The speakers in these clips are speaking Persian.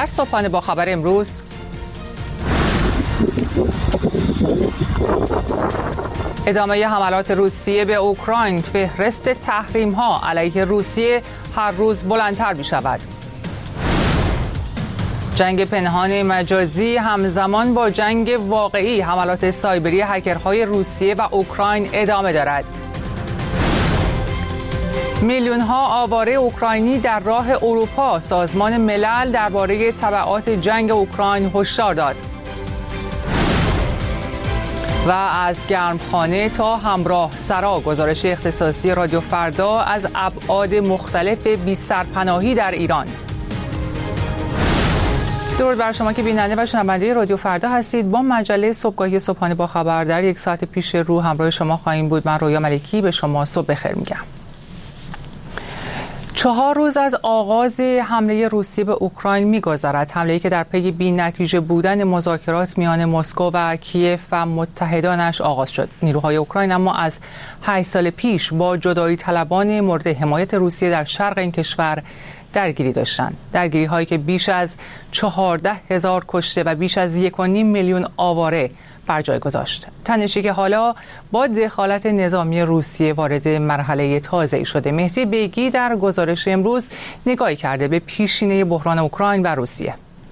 در صبحانه با خبر امروز ادامه حملات روسیه به اوکراین، فهرست تحریم‌ها علیه روسیه هر روز بلندتر می‌شود. جنگ پنهان مجازی همزمان با جنگ واقعی، حملات سایبری هکرهای روسیه و اوکراین ادامه دارد. میلیون‌ها آواره اوکراینی در راه اروپا، سازمان ملل درباره تبعات جنگ اوکراین هشدار داد. و از گرمخانه تا همراه سرا، گزارش اختصاصی رادیو فردا از ابعاد مختلف بی‌سرپناهی در ایران. درود بر شما که بیننده و شنونده رادیو فردا هستید. با مجله صبحگاهی صبحانه با خبر در یک ساعت پیش رو همراه شما خواهیم بود. من رویا ملکی به شما صبح بخیر میگم. 4 روز از آغاز حمله روسیه به اوکراین می‌گذرد، حمله‌ای که در پی بی‌نتیجه بودن مذاکرات میان مسکو و کیف و متحدانش آغاز شد. نیروهای اوکراین اما از 8 سال پیش با جدایی طلبان مورد حمایت روسیه در شرق این کشور درگیری داشتند. درگیری‌هایی که بیش از 14,000 کشته و بیش از 1.5 میلیون آواره بر جای گذاشت. تنشی که حالا با دخالت نظامی روسیه وارد مرحله تازه‌ای شده. مهدی بیگی در گزارش امروز نگاهی کرده به پیشینه بحران اوکراین و روسیه.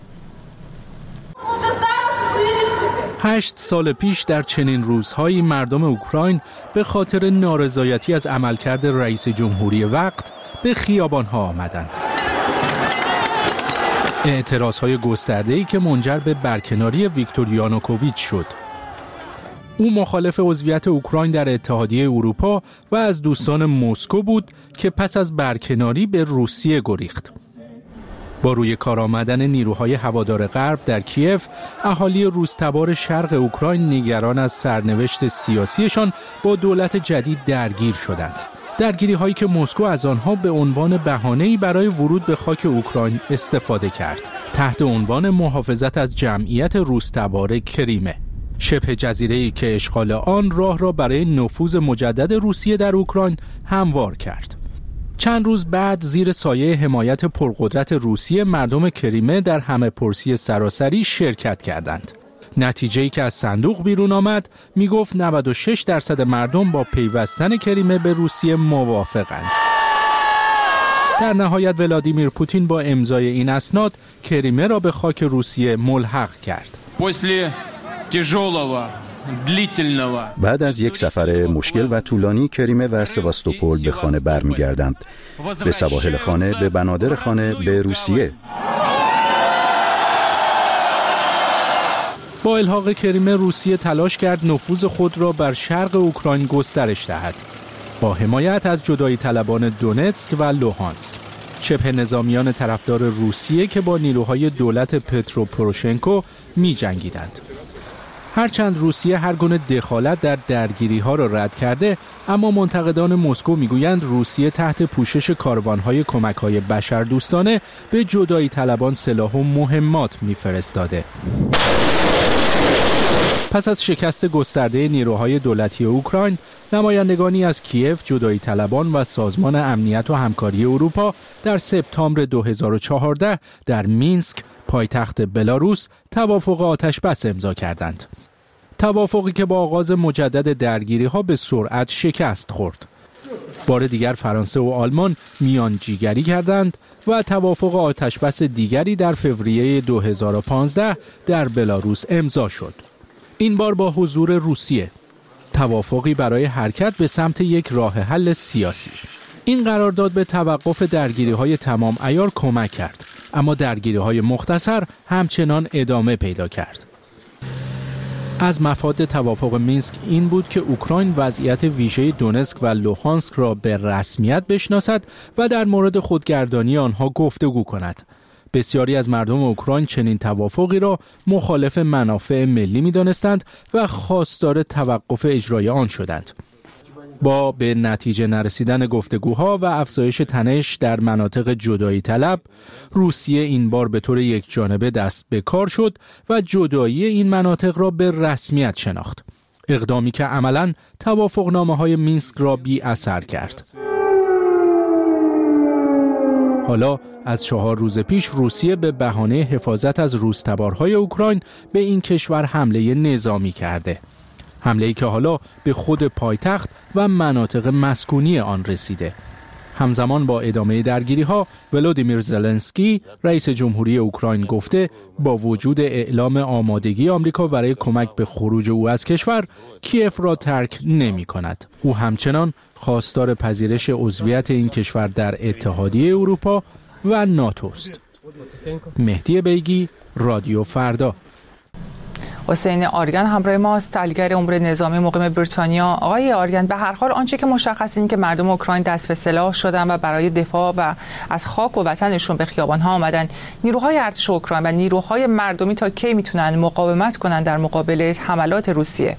8 سال پیش در چنین روزهایی مردم اوکراین به خاطر نارضایتی از عملکرد رئیس جمهوری وقت به خیابان‌ها آمدند. اعتراضهای گسترده‌ای که منجر به برکناری ویکتور یانوکوویچ شد. او مخالف عضویت اوکراین در اتحادیه اروپا و از دوستان مسکو بود که پس از برکناری به روسیه گریخت. با روی کار آمدن نیروهای هوادار غرب در کیف، اهالی روس‌تبار شرق اوکراین نگران از سرنوشت سیاسیشان با دولت جدید درگیر شدند. درگیری هایی که مسکو از آنها به عنوان بهانه‌ای برای ورود به خاک اوکراین استفاده کرد، تحت عنوان محافظت از جمعیت روس‌تبار کریمه، شبه جزیره‌ای که اشغال آن راه را برای نفوذ مجدد روسیه در اوکراین هموار کرد. چند روز بعد زیر سایه حمایت پرقدرت روسیه مردم کریمه در همه‌پرسی سراسری شرکت کردند. نتیجه‌ای که از صندوق بیرون آمد میگفت 96% مردم با پیوستن کریمه به روسیه موافقند. در نهایت ولادیمیر پوتین با امضای این اسناد کریمه را به خاک روسیه ملحق کرد. بعد از یک سفر مشکل و طولانی، کریمه و سواستوپول به خانه برمیگردند، به سواحل خانه، به بنادر خانه، به روسیه. با الحاق کریمه روسیه تلاش کرد نفوذ خود را بر شرق اوکراین گسترش دهد، با حمایت از جدایی طلبان دونتسک و لوهانسک، شبه نظامیان طرفدار روسیه که با نیروهای دولت پترو پوروشنکو می جنگیدند. هرچند روسیه هر گونه دخالت در درگیری‌ها را رد کرده، اما منتقدان مسکو می‌گویند روسیه تحت پوشش کاروان‌های کمک‌های بشردوستانه به جدایی طلبان سلاح و مهمات می‌فرستاده. پس از شکست گسترده نیروهای دولتی اوکراین، نمایندگانی از کیف، جدایی طلبان و سازمان امنیت و همکاری اروپا در سپتامبر 2014 در مینسک، پایتخت بلاروس، توافق آتش‌بس امضا کردند. توافقی که با آغاز مجدد درگیری‌ها به سرعت شکست خورد. بار دیگر فرانسه و آلمان میانجیگری کردند و توافق آتش‌بس دیگری در فوریه 2015 در بلاروس امضا شد. این بار با حضور روسیه. توافقی برای حرکت به سمت یک راه حل سیاسی. این قرارداد به توقف درگیری‌های تمام عیار کمک کرد، اما درگیری‌های مختصر همچنان ادامه پیدا کرد. از مفاد توافق مینسک این بود که اوکراین وضعیت ویژه دونتسک و لوهانسک را به رسمیت بشناسد و در مورد خودگردانی آنها گفتگو کند. بسیاری از مردم اوکراین چنین توافقی را مخالف منافع ملی می‌دانستند و خواستار توقف اجرای آن شدند. با به نتیجه نرسیدن گفتگوها و افزایش تنش در مناطق جدایی طلب، روسیه این بار به طور یکجانبه دست به کار شد و جدایی این مناطق را به رسمیت شناخت. اقدامی که عملاً توافقنامه‌های مینسک را بی اثر کرد. حالا از 4 روز پیش روسیه به بهانه حفاظت از روس‌تبارهای اوکراین به این کشور حمله نظامی کرده. حمله‌ای که حالا به خود پایتخت و مناطق مسکونی آن رسیده. همزمان با ادامه درگیری‌ها، ولودیمیر زلنسکی رئیس جمهوری اوکراین گفته با وجود اعلام آمادگی آمریکا برای کمک به خروج او از کشور، کیف را ترک نمی‌کند. او همچنان خواستار پذیرش عضویت این کشور در اتحادیه اروپا و ناتو است. مهدی بیگی، رادیو فردا. حسین آریان همراه ماست، تحلیلگر امور نظامی مقیم بریتانیا. آقای آریان، به هر حال آنچه که مشخص این که مردم اوکراین دست به سلاح شدن و برای دفاع و از خاک و وطنشون به خیابان‌ها آمدن، نیروهای ارتش اوکراین و نیروهای مردمی تا کی میتونن مقاومت کنن در مقابل حملات روسیه؟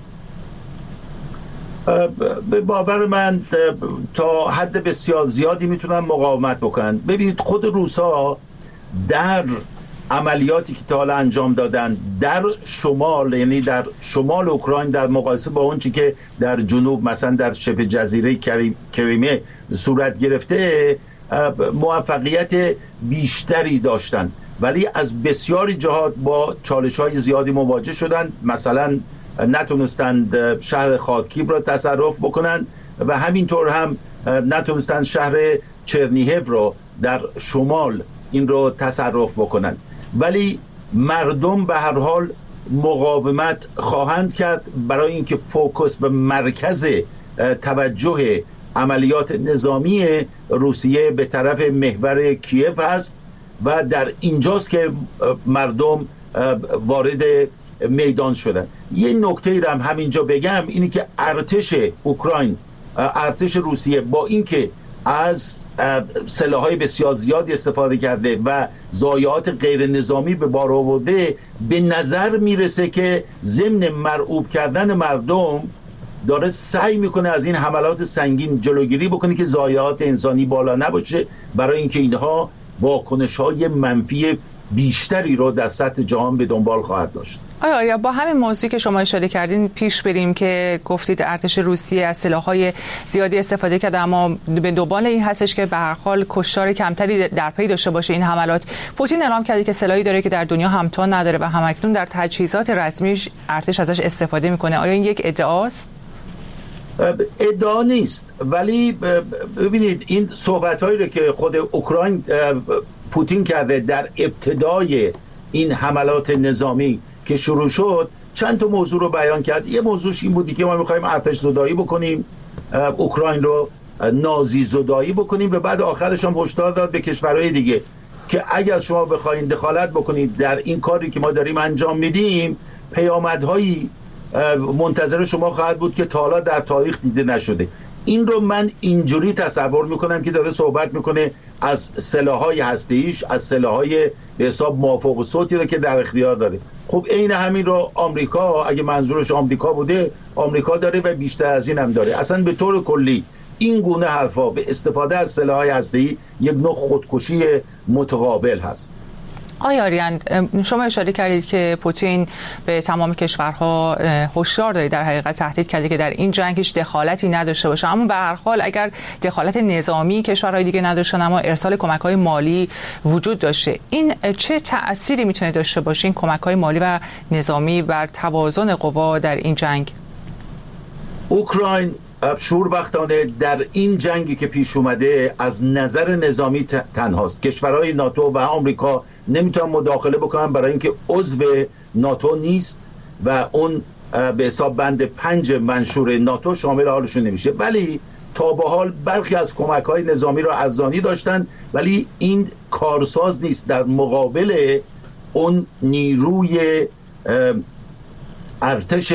به باور من تا حد بسیار زیادی میتونن مقاومت بکنن. ببینید خود روس‌ها در عملیاتی که تا حالا انجام دادن در شمال، یعنی در شمال اوکراین، در مقایسه با اون چی که در جنوب مثلا در شبه جزیره کریمه صورت گرفته، موفقیت بیشتری داشتن، ولی از بسیاری جهات با چالش‌های زیادی مواجه شدن. مثلا نتونستند شهر خارکیو را تصرف بکنن و همینطور هم نتونستند شهر چرنیهو را در شمال این رو تصرف بکنن، ولی مردم به هر حال مقاومت خواهند کرد برای اینکه فوکس به مرکز توجه عملیات نظامی روسیه به طرف محور کیف هست و در اینجاست که مردم وارد میدان شدن. یه نکته ای رو هم همینجا بگم، اینی که ارتش اوکراین، ارتش روسیه با اینکه از سلاح‌های بسیار زیادی استفاده کرده و ضایعات غیر نظامی به بار آورده، به نظر میرسه که ضمن مرعوب کردن مردم داره سعی میکنه از این حملات سنگین جلوگیری بکنه که ضایعات انسانی بالا نباشه، برای اینکه اینها واکنش‌های منفی بیشتری رو در سطح جهان به دنبال خواهد داشت. آیا با همین موضوعی که شما اشاره کردین پیش بریم که گفتید ارتش روسیه از سلاح‌های زیادی استفاده کرده، اما به دنبال این هستش که به هر حال کشتار کمتری در پی داشته باشه این حملات. پوتین اعلام کرده که سلاحی داره که در دنیا همتا نداره و همکنون در تجهیزات رسمیش ارتش ازش استفاده میکنه. آیا این یک ادعاست؟ ادعا نیست، ولی ببینید این صحبت‌هایی رو که خود اوکراین پوتین کرده در ابتدای این حملات نظامی که شروع شد، چند تا موضوع رو بیان کرد. یه موضوعش این بودی که ما می‌خوایم ارتش زدایی بکنیم، اوکراین رو نازی زدایی بکنیم، و بعد آخرش هم هشدار داد به کشورهای دیگه که اگر شما بخواید دخالت بکنید در این کاری که ما داریم انجام میدیم، پیامدهایی منتظر شما خواهد بود که تا حالا در تاریخ دیده نشده. این رو من اینجوری تصور میکنم که داره صحبت میکنه از سلاح‌های هسته‌ایش، از سلاح‌های به حساب موافق الصوتی رو که در اختیار داره. خب عین همین رو آمریکا، اگه منظورش آمریکا بوده، آمریکا داره و بیشتر از این هم داره. اصلا به طور کلی این گونه حرفا به استفاده از سلاح‌های هسته‌ای یک نوع خودکشی متقابل هست. آقای آریان، شما اشاره کردید که پوتین به تمام کشورها هشدار داده، در حقیقت تهدید کرده که در این جنگ هیچ دخالتی نداشته باشه، اما به هر حال اگر دخالت نظامی کشورهای دیگه نداشتن اما ارسال کمک‌های مالی وجود داشته، این چه تأثیری میتونه داشته باشه این کمک‌های مالی و نظامی بر توازن قوا در این جنگ؟ اوکراین شوربختانه در این جنگی که پیش اومده از نظر نظامی تنهاست. کشورهای ناتو و آمریکا نمیتونن مداخله بکنن برای اینکه عضو ناتو نیست و اون به حساب بند 5 منشور ناتو شامل حالشون نمیشه، ولی تا به حال برخی از کمک‌های نظامی را ارزانی داشتن، ولی این کارساز نیست در مقابل اون نیروی ارتش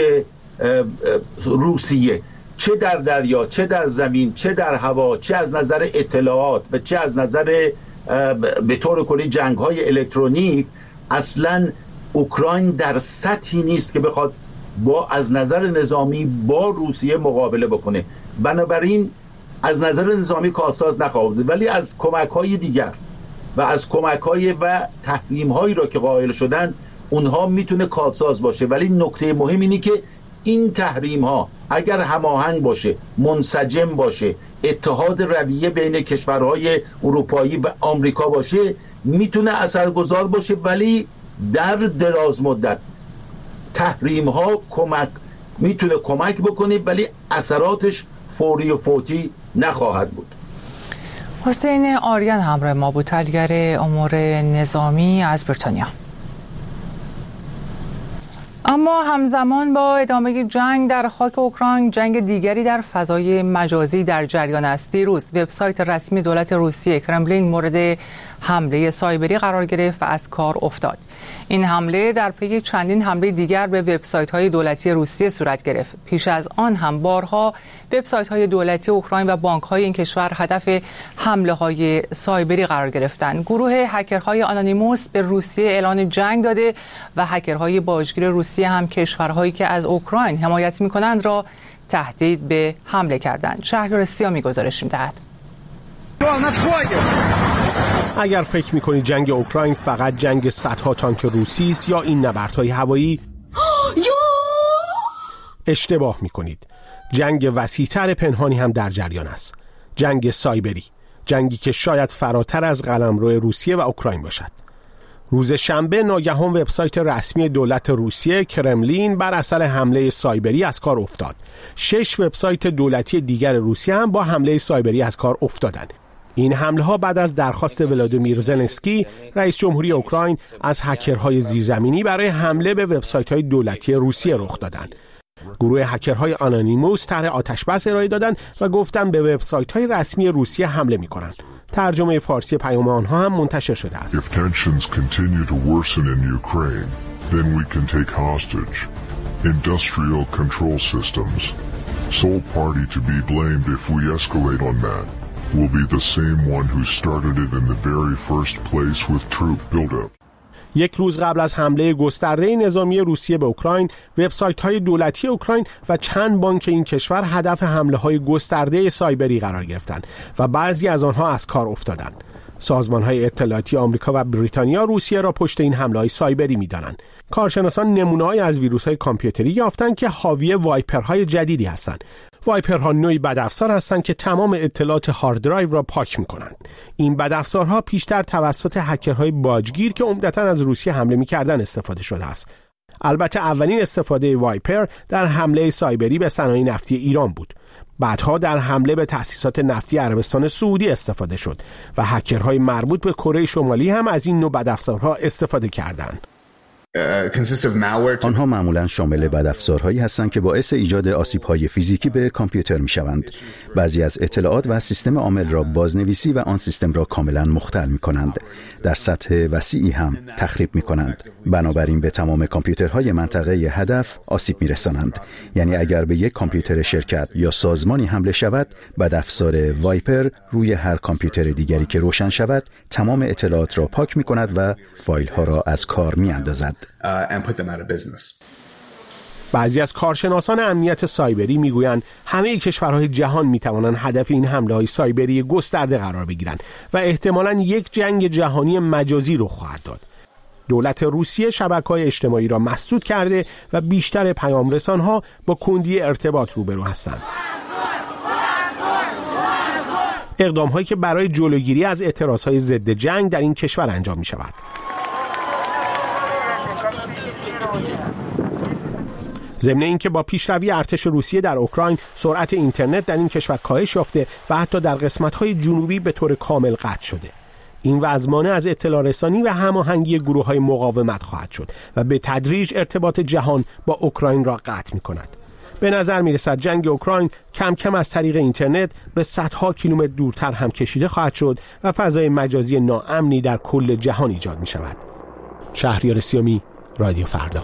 روسیه، چه در دریا، چه در زمین، چه در هوا، چه از نظر اطلاعات و چه از نظر به طور کلی جنگ‌های الکترونیک. اصلاً اوکراین در سطحی نیست که بخواد از نظر نظامی با روسیه مقابله بکنه، بنابراین از نظر نظامی کارساز نخواهد بود، ولی از کمک‌های دیگر و از کمک‌های و تحریم‌هایی را که قائل شدن اونها میتونه کارساز باشه. ولی نکته مهم اینه که این تحریم ها اگر هماهنگ باشه، منسجم باشه، اتحاد رویه بین کشورهای اروپایی و آمریکا باشه، میتونه اثرگذار باشه. ولی در دراز مدت تحریم ها میتونه کمک بکنه، ولی اثراتش فوری و فوتی نخواهد بود. حسین آریان همراه ما بود، تحلیلگر امور نظامی از بریتانیا. اما همزمان با ادامه جنگ در خاک اوکراین، جنگ دیگری در فضای مجازی در جریان است. دیروز وبسایت رسمی دولت روسیه کرملین مورد حمله سایبری قرار گرفت و از کار افتاد. این حمله در پی چندین حمله دیگر به وبسایت‌های دولتی روسیه صورت گرفت. پیش از آن هم بارها وبسایت‌های دولتی اوکراین و بانک‌های این کشور هدف حمله‌های سایبری قرار گرفتند. گروه هکرهای آنونیموس به روسیه اعلان جنگ داده و هکرهای باجگیر روسیه هم کشورهایی که از اوکراین حمایت می‌کنند را تهدید به حمله کردند. شهریار سیامی گزارش می‌دهد. اگر فکر می‌کنید جنگ اوکراین فقط جنگ صدها تانک روسی است یا این نبردهای هوایی، اشتباه می‌کنید. جنگ وسیع‌تر پنهانی هم در جریان است. جنگ سایبری، جنگی که شاید فراتر از قلمرو روسیه و اوکراین باشد. روز شنبه ناگهان وبسایت رسمی دولت روسیه کرملین بر اثر حمله سایبری از کار افتاد. 6 وبسایت دولتی دیگر روسیه هم با حمله سایبری از کار افتادند. این حمله ها بعد از درخواست ولادیمیر زلنسکی رئیس جمهوری اوکراین از هکرهای زیرزمینی برای حمله به وبسایت‌های دولتی روسیه رخ دادند. گروه هکرهای آنونیموس طرح آتش‌بس ارائه دادند و گفتند به وبسایت‌های رسمی روسیه حمله می‌کنند. ترجمه فارسی پیام آنها هم منتشر شده است. If tensions continue to worsen in Ukraine, then we can take hostage industrial control systems. Sole party to be blamed if we escalate on that will be the same one who started it in the very first place with troop buildup. یک روز قبل از حمله گسترده نظامی روسیه به اوکراین، وبسایت‌های دولتی اوکراین و چند بانک این کشور هدف حمله‌های گسترده سایبری قرار گرفتند و بعضی از آنها از کار افتادند. سازمان‌های اطلاعاتی آمریکا و بریتانیا روسیه را پشت این حمله‌های سایبری می‌دانند. کارشناسان نمونه‌هایی از ویروس‌های کامپیوتری یافتند که حاوی وایپرهای جدیدی هستند. وایپرها نوعی بدافزار هستند که تمام اطلاعات هارد درایو را پاک می‌کنند. این بدافزارها پیشتر توسط هکرهای باجگیر که عمدتاً از روسیه حمله می‌کردند استفاده شده است. البته اولین استفاده وایپر در حمله سایبری به صنایع نفتی ایران بود. بعدها در حمله به تأسیسات نفتی عربستان سعودی استفاده شد و هکرهای مربوط به کره شمالی هم از این نوع بدافزارها استفاده کردند. آنها معمولاً شامل بدافزارهایی هستند که باعث ایجاد آسیب‌های فیزیکی به کامپیوتر می‌شوند. بعضی از اطلاعات و سیستم عامل را بازنویسی و آن سیستم را کاملاً مختل می‌کنند. در سطح وسیعی هم تخریب می‌کنند. بنابراین به تمام کامپیوترهای منطقه هدف آسیب می‌رسانند. یعنی اگر به یک کامپیوتر شرکت یا سازمانی حمله شود، بدافزار وایپر روی هر کامپیوتر دیگری که روشن شود، تمام اطلاعات را پاک می‌کند و فایل‌ها را از کار می‌اندازد. بعضی از کارشناسان امنیت سایبری میگویند همه کشورهای جهان میتوانند هدف این حمله‌های سایبری گسترده قرار بگیرند و احتمالاً یک جنگ جهانی مجازی رخ خواهد داد. دولت روسیه شبکه‌های اجتماعی را مسدود کرده و بیشتر پیام‌رسان‌ها با کندی ارتباط روبرو هستند. اقدام‌هایی که برای جلوگیری از اعتراضهای ضد جنگ در این کشور انجام می‌شود. ضمن اینکه با پیشروی ارتش روسیه در اوکراین، سرعت اینترنت در این کشور کاهش یافته و حتی در قسمت‌های جنوبی به طور کامل قطع شده. این وضع مانع از اطلاع رسانی و هماهنگی گروه‌های مقاومت خواهد شد و به تدریج ارتباط جهان با اوکراین را قطع می‌کند. به نظر می‌رسد جنگ اوکراین کم کم از طریق اینترنت به صدها کیلومتر دورتر هم کشیده خواهد شد و فضای مجازی ناامنی در کل جهان ایجاد می‌شود. شهریار سیامی، رادیو فردا.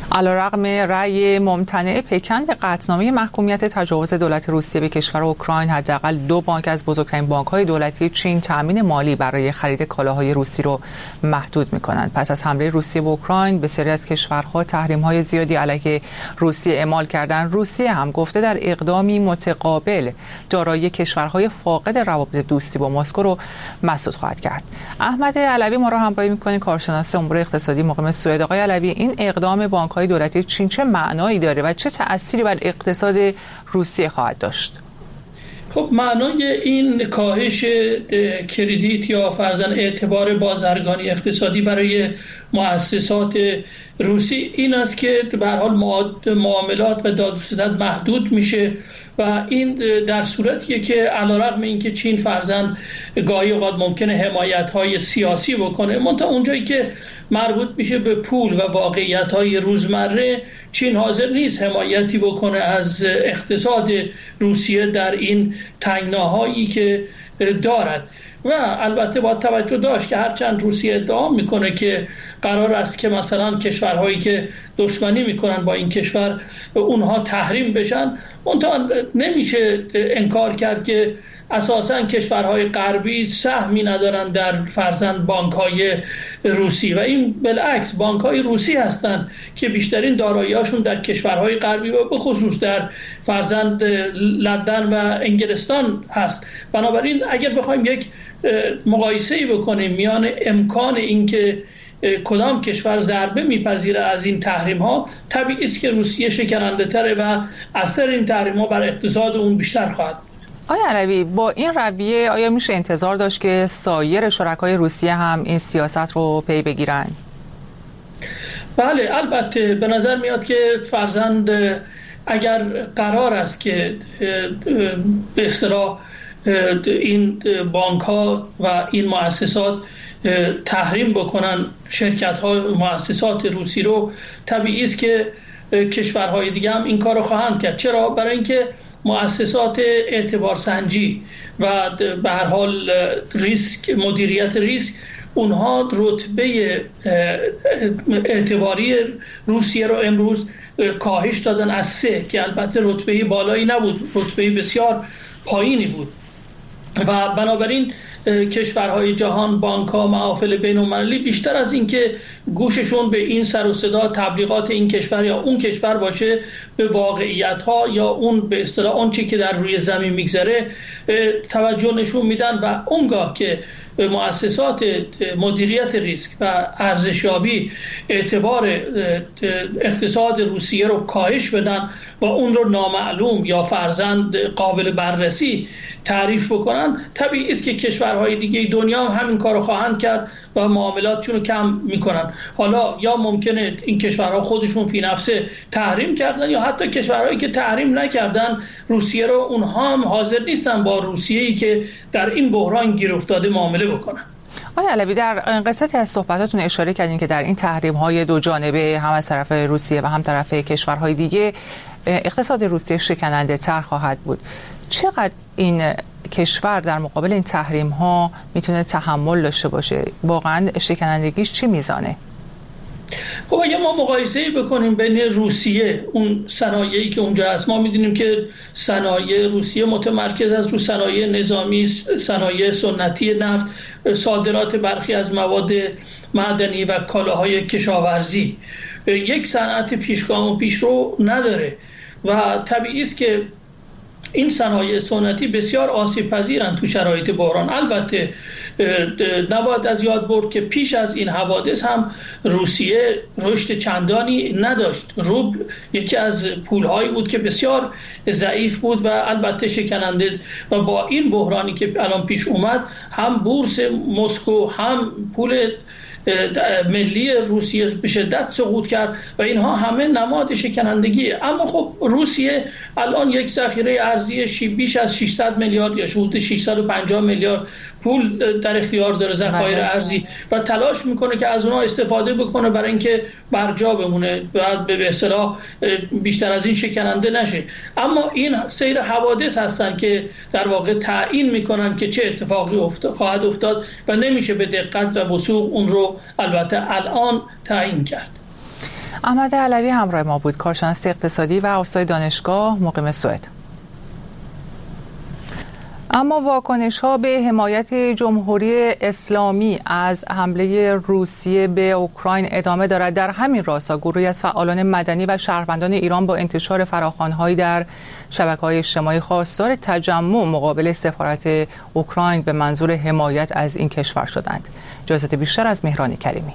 علیرغم رأی ممتنع پکن به قطعنامه محکومیت تجاوز دولت روسیه به کشور اوکراین، حداقل 2 بانک از بزرگترین بانک‌های دولتی چین تأمین مالی برای خرید کالاهای روسی رو محدود می‌کنند. پس از حمله روسیه به اوکراین، بسیاری از کشورها تحریم‌های زیادی علیه روسیه اعمال کردند. روسیه هم گفته در اقدامی متقابل دارایی کشورهای فاقد روابط دوستی با مسکو رو مسدود خواهد کرد. احمد علوی ما رو همراهی می‌کنه، کارشناس امور اقتصادی مقیم سوئد. آقای علوی، این اقدام بانک‌های دولتی چین چه معنایی داره و چه تأثیری بر اقتصاد روسیه خواهد داشت؟ خب معنای این کاهش کردیت یا فرضاً اعتبار بازرگانی اقتصادی برای مؤسسات روسی این است که به هر حال معاملات و داد و ستد محدود میشه و این در صورتیه که علیرغم اینکه چین فرضاً گاهی اوقات ممکنه حمایت‌های سیاسی بکنه، منتها اونجایی که مربوط میشه به پول و واقعیت‌های روزمره، چین حاضر نیست حمایتی بکنه از اقتصاد روسیه در این تنگناهایی که دارد. و البته با توجه داشت که هرچند روسیه ادعا میکنه که قرار است که مثلا کشورهایی که دشمنی میکنن با این کشور اونها تحریم بشن، منتها نمیشه انکار کرد که اساساً کشورهای غربی سهمی ندارن در فرضاً بانک‌های روسی و این بالعکس بانک‌های روسی هستند که بیشترین دارایی‌هاشون در کشورهای غربی و به خصوص در فرضاً لندن و انگلستان هست. بنابراین اگر بخوایم یک مقایسه‌ای بکنیم میان امکان اینکه کدام کشور ضربه میپذیره از این تحریم ها، طبیعی است که روسیه شکننده تره و اثر این تحریم ها بر اقتصاد اون بیشتر خواهد. آیا علوی، با این رویه آیا میشه انتظار داشت که سایر شرکای روسیه هم این سیاست رو پی بگیرن؟ بله، البته به نظر میاد که فرزند اگر قرار است که به اصطلاح این بانک ها و این مؤسسات تحریم بکنن شرکت ها مؤسسات روسی رو، طبیعی است که کشورهای دیگه هم این کار رو خواهند کرد. چرا؟ برای اینکه مؤسسات اعتبارسنجی و به هر حال مدیریت ریسک اونها رتبه اعتباری روسیه رو امروز کاهش دادن از 3 که البته رتبه بالایی نبود، رتبه بسیار پایینی بود و بنابراین کشورهای جهان، بانک‌ها، محافل بین‌المللی بیشتر از اینکه گوششون به این سر و صدا تبلیغات این کشور یا اون کشور باشه، به واقعیت‌ها یا اون به اصطلاح اون چیزی که در روی زمین میگذره توجه نشون میدن و اونگاه که مؤسسات مدیریت ریسک و ارزشیابی اعتبار اقتصاد روسیه رو کاهش بدن و اون رو نامعلوم یا فرزند قابل بررسی تعریف بکنن، طبیعی است که کشورهای دیگه دنیا هم همین کارو خواهند کرد و معاملاتشون رو کم میکنن. حالا یا ممکنه این کشورها خودشون فی نفسه تحریم کردن یا حتی کشورهایی که تحریم نکردن روسیه رو، اونها هم حاضر نیستن با روسیه‌ای که در این بحران گیر افتاده معامله بکنن. آقای علوی، در قسمتی از صحبتاتون اشاره کردین که در این تحریم‌های دو جانبه هم از طرف روسیه و هم طرف کشورهای دیگه اقتصاد روسیه شکننده تر خواهد بود. چقدر این کشور در مقابل این تحریم ها میتونه تحمل داشته باشه؟ واقعا شکنندگیش چی میزانه؟ خب اگه ما مقایسه‌ای بکنیم بین روسیه اون صنایعی که اونجا هست، ما میدونیم که صنایع روسیه متمرکز است رو صنایع نظامی، صنایع سنتی نفت، صادرات برخی از مواد معدنی و کالاهای کشاورزی. یک صنعت پیشگام و پیشرو نداره و طبیعی است که این صنایع سنتی بسیار آسیب پذیرن تو شرایط بحران. البته نباید از یاد برد که پیش از این حوادث هم روسیه رشد چندانی نداشت. روبل یکی از پولهایی بود که بسیار ضعیف بود و البته شکننده و با این بحرانی که الان پیش اومد هم بورس مسکو هم پول ملی روسیه به شدت سقوط کرد و اینها همه نماد شکنندگیه. اما خب روسیه الان یک ذخیره ارزی بیش از 600 میلیارد یا حدود 650 میلیارد پول در اختیار داره، ذخایر ارزی، و تلاش میکنه که از اونها استفاده بکنه برای اینکه برجا بمونه و به اصطلاح بیشتر از این شکننده نشه. اما این سیر حوادث هستن که در واقع تعیین میکنن که چه اتفاقی خواهد افتاد و نمیشه به دقت و وثوق اون رو البته الان تعیین کرد. احمد علوی همراه ما بود، کارشناس اقتصادی و استاد دانشگاه مقیم سوئد. اما واکنش‌ها به حمایت جمهوری اسلامی از حمله روسیه به اوکراین ادامه دارد. در همین راستا گروهی از فعالان مدنی و شهروندان ایران با انتشار فراخوان‌هایی در شبکه‌های اجتماعی خواستار تجمع مقابل سفارت اوکراین به منظور حمایت از این کشور شدند. اجازه بیشتر از مهران کریمی.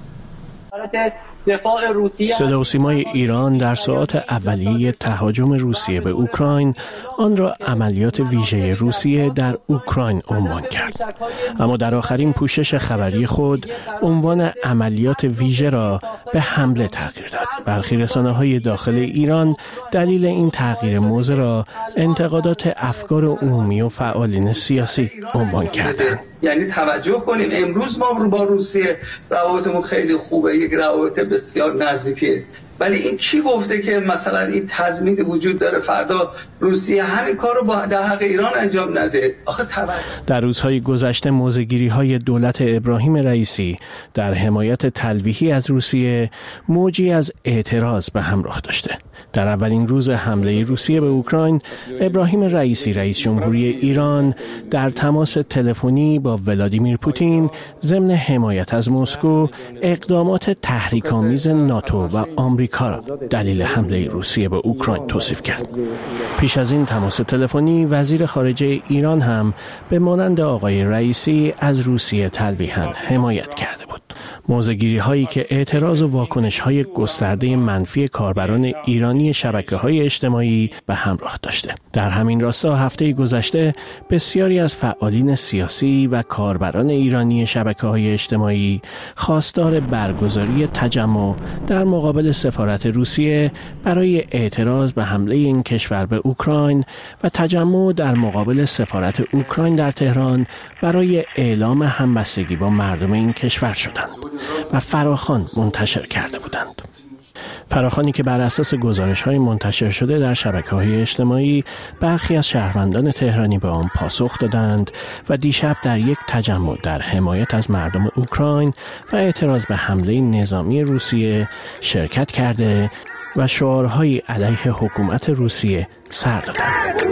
صدا و سیمای ایران در ساعات اولیه تهاجم روسیه به اوکراین آن را عملیات ویژه روسیه در اوکراین عنوان کرد، اما در آخرین پوشش خبری خود عنوان عملیات ویژه را به حمله تغییر داد. برخی رسانه‌های داخل ایران دلیل این تغییر موضوع را انتقادات افکار عمومی و فعالین سیاسی عنوان کردند. یعنی توجه کنیم امروز ما با روسیه روابطمون خیلی خوبه، یک روابط بسیار نزدیکه، ولی این کی گفته که مثلا این تضمین وجود داره فردا روسیه همین کار رو در حق ایران انجام نده؟ آخه در روزهای گذشته موضع‌گیری‌های دولت ابراهیم رئیسی در حمایت تلویحی از روسیه موجی از اعتراض به همراه داشته. در اولین روز حمله روسیه به اوکراین، ابراهیم رئیسی رئیس جمهوری ایران در تماس تلفنی با ولادیمیر پوتین ضمن حمایت از مسکو اقدامات تحریک‌آمیز ناتو و آمریکا را دلیل حمله روسیه به اوکراین توصیف کرد. پیش از این تماس تلفنی وزیر خارجه ایران هم به مانند آقای رئیسی از روسیه تلویحاً حمایت کرده بود. موضع‌گیری هایی که اعتراض و واکنش های گسترده منفی کاربران ایرانی شبکه‌های اجتماعی به همراه داشته. در همین راستا هفته گذشته بسیاری از فعالین سیاسی و کاربران ایرانی شبکه‌های اجتماعی خواستار برگزاری تجمع در مقابل سفارت روسیه برای اعتراض به حمله این کشور به اوکراین و تجمع در مقابل سفارت اوکراین در تهران برای اعلام همبستگی با مردم این کشور شدند و فراخوان منتشر کرده بودند. فراخوانی که بر اساس گزارش‌های منتشر شده در شبکه‌های اجتماعی برخی از شهروندان تهرانی به آن پاسخ دادند و دیشب در یک تجمع در حمایت از مردم اوکراین و اعتراض به حمله نظامی روسیه شرکت کرده و شعارهایی علیه حکومت روسیه سر دادند.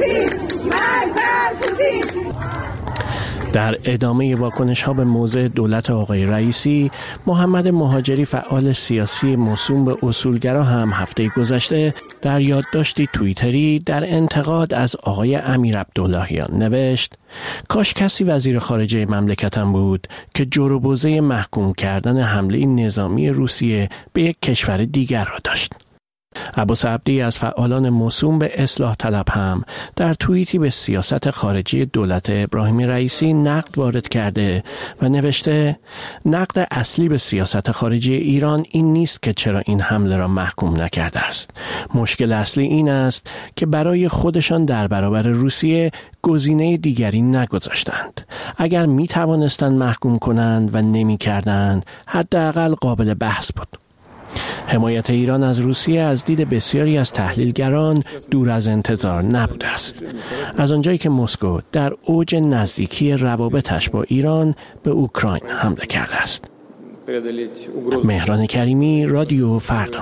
در ادامه واکنش‌ها به موضع دولت آقای رئیسی، محمد مهاجری فعال سیاسی موسوم به اصولگرا هم هفته گذشته در یادداشتی توییتری در انتقاد از آقای امیر عبداللهیان نوشت: کاش کسی وزیر خارجه مملکتم بود که جور و بوزه محکوم کردن حمله نظامی روسیه به یک کشور دیگر را داشت. عباس عبدی از فعالان موسوم به اصلاح طلب هم در توییتی به سیاست خارجی دولت ابراهیم رئیسی نقد وارد کرده و نوشته: نقد اصلی به سیاست خارجی ایران این نیست که چرا این حمله را محکوم نکرده است. مشکل اصلی این است که برای خودشان در برابر روسیه گزینه دیگری نگذاشتند. اگر می توانستند محکوم کنند و نمی کردند، حداقل قابل بحث بود. حمایت ایران از روسیه از دید بسیاری از تحلیلگران دور از انتظار نبوده است، از آنجایی که مسکو در اوج نزدیکی روابطش با ایران به اوکراین حمله کرده است. مهران کریمی، رادیو فردا.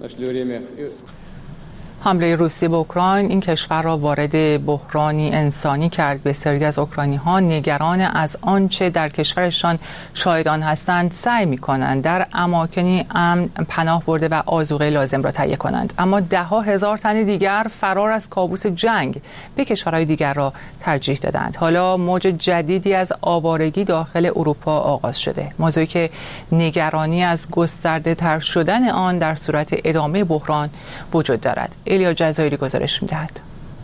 حمله روسیه به اوکراین این کشور را وارد بحرانی انسانی کرد. بسیاری از اوکراینی‌ها نگران از آنچه در کشورشان شاهدان هستند سعی می‌کنند در اماکنی امن پناه برده و آذوقه لازم را تهیه کنند، اما ده‌ها هزار تن دیگر فرار از کابوس جنگ به کشورهای دیگر را ترجیح دادند. حالا موج جدیدی از آوارگی داخل اروپا آغاز شده، موضوعی که نگرانی از گسترده‌تر شدن آن در صورت ادامه بحران وجود دارد. ایلیا جزایری گزارش می‌دهد.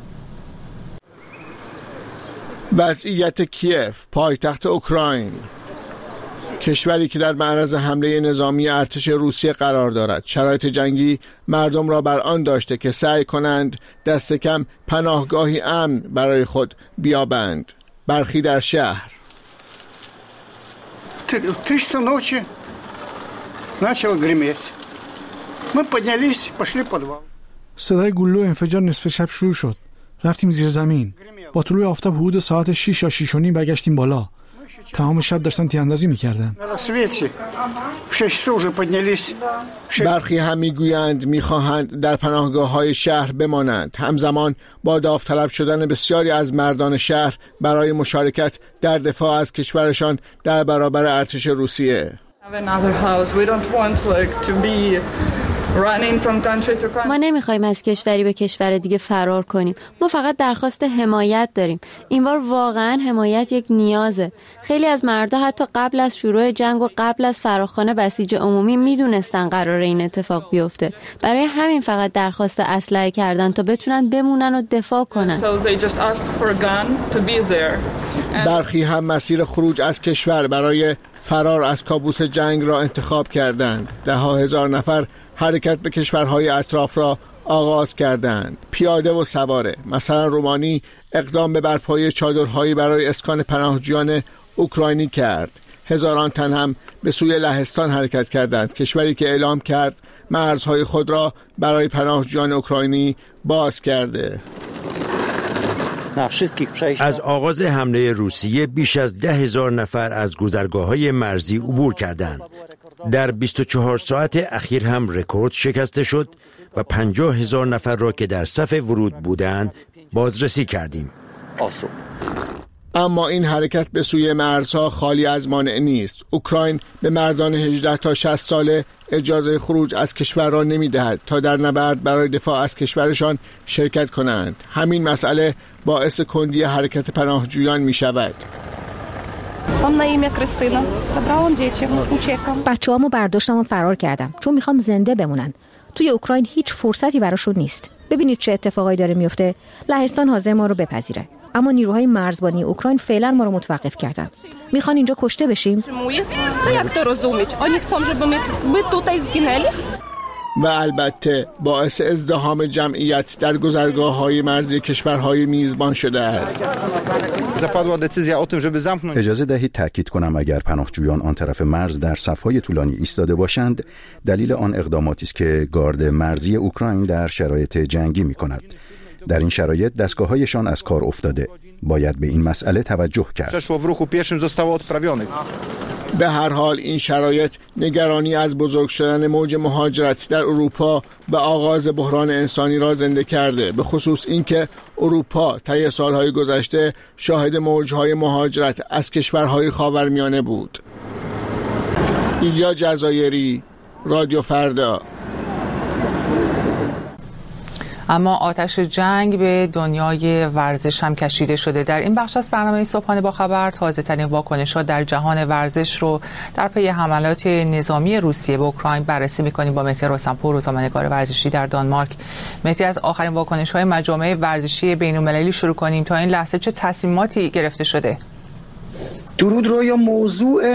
وضعیت کیف، پایتخت اوکراین، کشوری که در معرض حمله نظامی ارتش روسیه قرار دارد، شرایط جنگی مردم را بر آن داشته که سعی کنند دست کم پناهگاهی امن برای خود بیابند. برخی در شهر صدای گلوله و انفجار نصف شب شروع شد. رفتیم زیر زمین. با طلوع آفتاب حدود ساعت 6 یا 6:30 برگشتیم بالا. تمام شب داشتن تیراندازی میکردن. برخی هم میگویند میخواهند در پناهگاه‌های شهر بمانند، همزمان با داوطلب شدن بسیاری از مردان شهر برای مشارکت در دفاع از کشورشان در برابر ارتش روسیه. ما نمیخوایم از کشوری به کشور دیگه فرار کنیم. ما فقط درخواست حمایت داریم. این بار واقعا حمایت یک نیازه. خیلی از مردها حتی قبل از شروع جنگ و قبل از فراخوان بسیج عمومی میدونستن قراره این اتفاق بیفته. برای همین فقط درخواست اسلحه کردن تا بتونن بمونن و دفاع کنن. برخی هم مسیر خروج از کشور برای فرار از کابوس جنگ را انتخاب کردند. ده ها هزار نفر حرکت به کشورهای اطراف را آغاز کردند. پیاده و سواره. مثلا رومانی اقدام به برپایی چادرهایی برای اسکان پناهجویان اوکراینی کرد. هزاران تن هم به سوی لهستان حرکت کردند، کشوری که اعلام کرد مرزهای خود را برای پناهجویان اوکراینی باز کرده. از آغاز حمله روسیه بیش از 10,000 نفر از گذرگاه‌های مرزی عبور کردند. در 24 ساعت اخیر هم رکورد شکسته شد و 50,000 نفر را که در صف ورود بودند بازرسی کردیم. اما این حرکت به سوی مرزها خالی از مانع نیست. اوکراین به مردان 18 تا 60 ساله اجازه خروج از کشور را نمی‌دهد تا در نبرد برای دفاع از کشورشان شرکت کنند. همین مسئله باعث کندی حرکت پناهجویان می‌شود. بچه‌هامو برداشتم و فرار کردم چون میخوام زنده بمونن. توی اوکراین هیچ فرصتی براشون نیست. ببینید چه اتفاقایی داره میفته. لهستان حاضر ما رو بپذیره، اما نیروهای مرزبانی اوکراین فعلا ما رو متوقف کردن. میخوان اینجا کشته بشیم؟ و البته باعث ازدحام جمعیت در گذرگاه‌های مرزی کشورهای میزبان شده است. اجازه دهید تأکید کنم اگر پناهجویان آن طرف مرز در صف‌های طولانی ایستاده باشند، دلیل آن اقداماتی است که گارد مرزی اوکراین در شرایط جنگی می‌کند. در این شرایط دستگاه‌هایشان از کار افتاده. باید به این مسئله توجه کرد. به هر حال این شرایط نگرانی از بزرگ شدن موج مهاجرت در اروپا و آغاز بحران انسانی را زنده کرده، به خصوص اینکه اروپا طی سالهای گذشته شاهد موجهای مهاجرت از کشورهای خاورمیانه بود. ایلیا جزایری، رادیو فردا. اما آتش جنگ به دنیای ورزش هم کشیده شده. در این بخش از برنامه صبحانه با خبر تازه ترین واکنش‌ها در جهان ورزش رو در پی حملات نظامی روسیه به اوکراین بررسی می‌کنیم با مهدی رستمپور، روزنامه‌نگار ورزشی در دانمارک. مهدی، از آخرین واکنش‌های مجامع ورزشی بین‌المللی شروع کنیم. تا این لحظه چه تصمیماتی گرفته شده؟ درود رویا. موضوع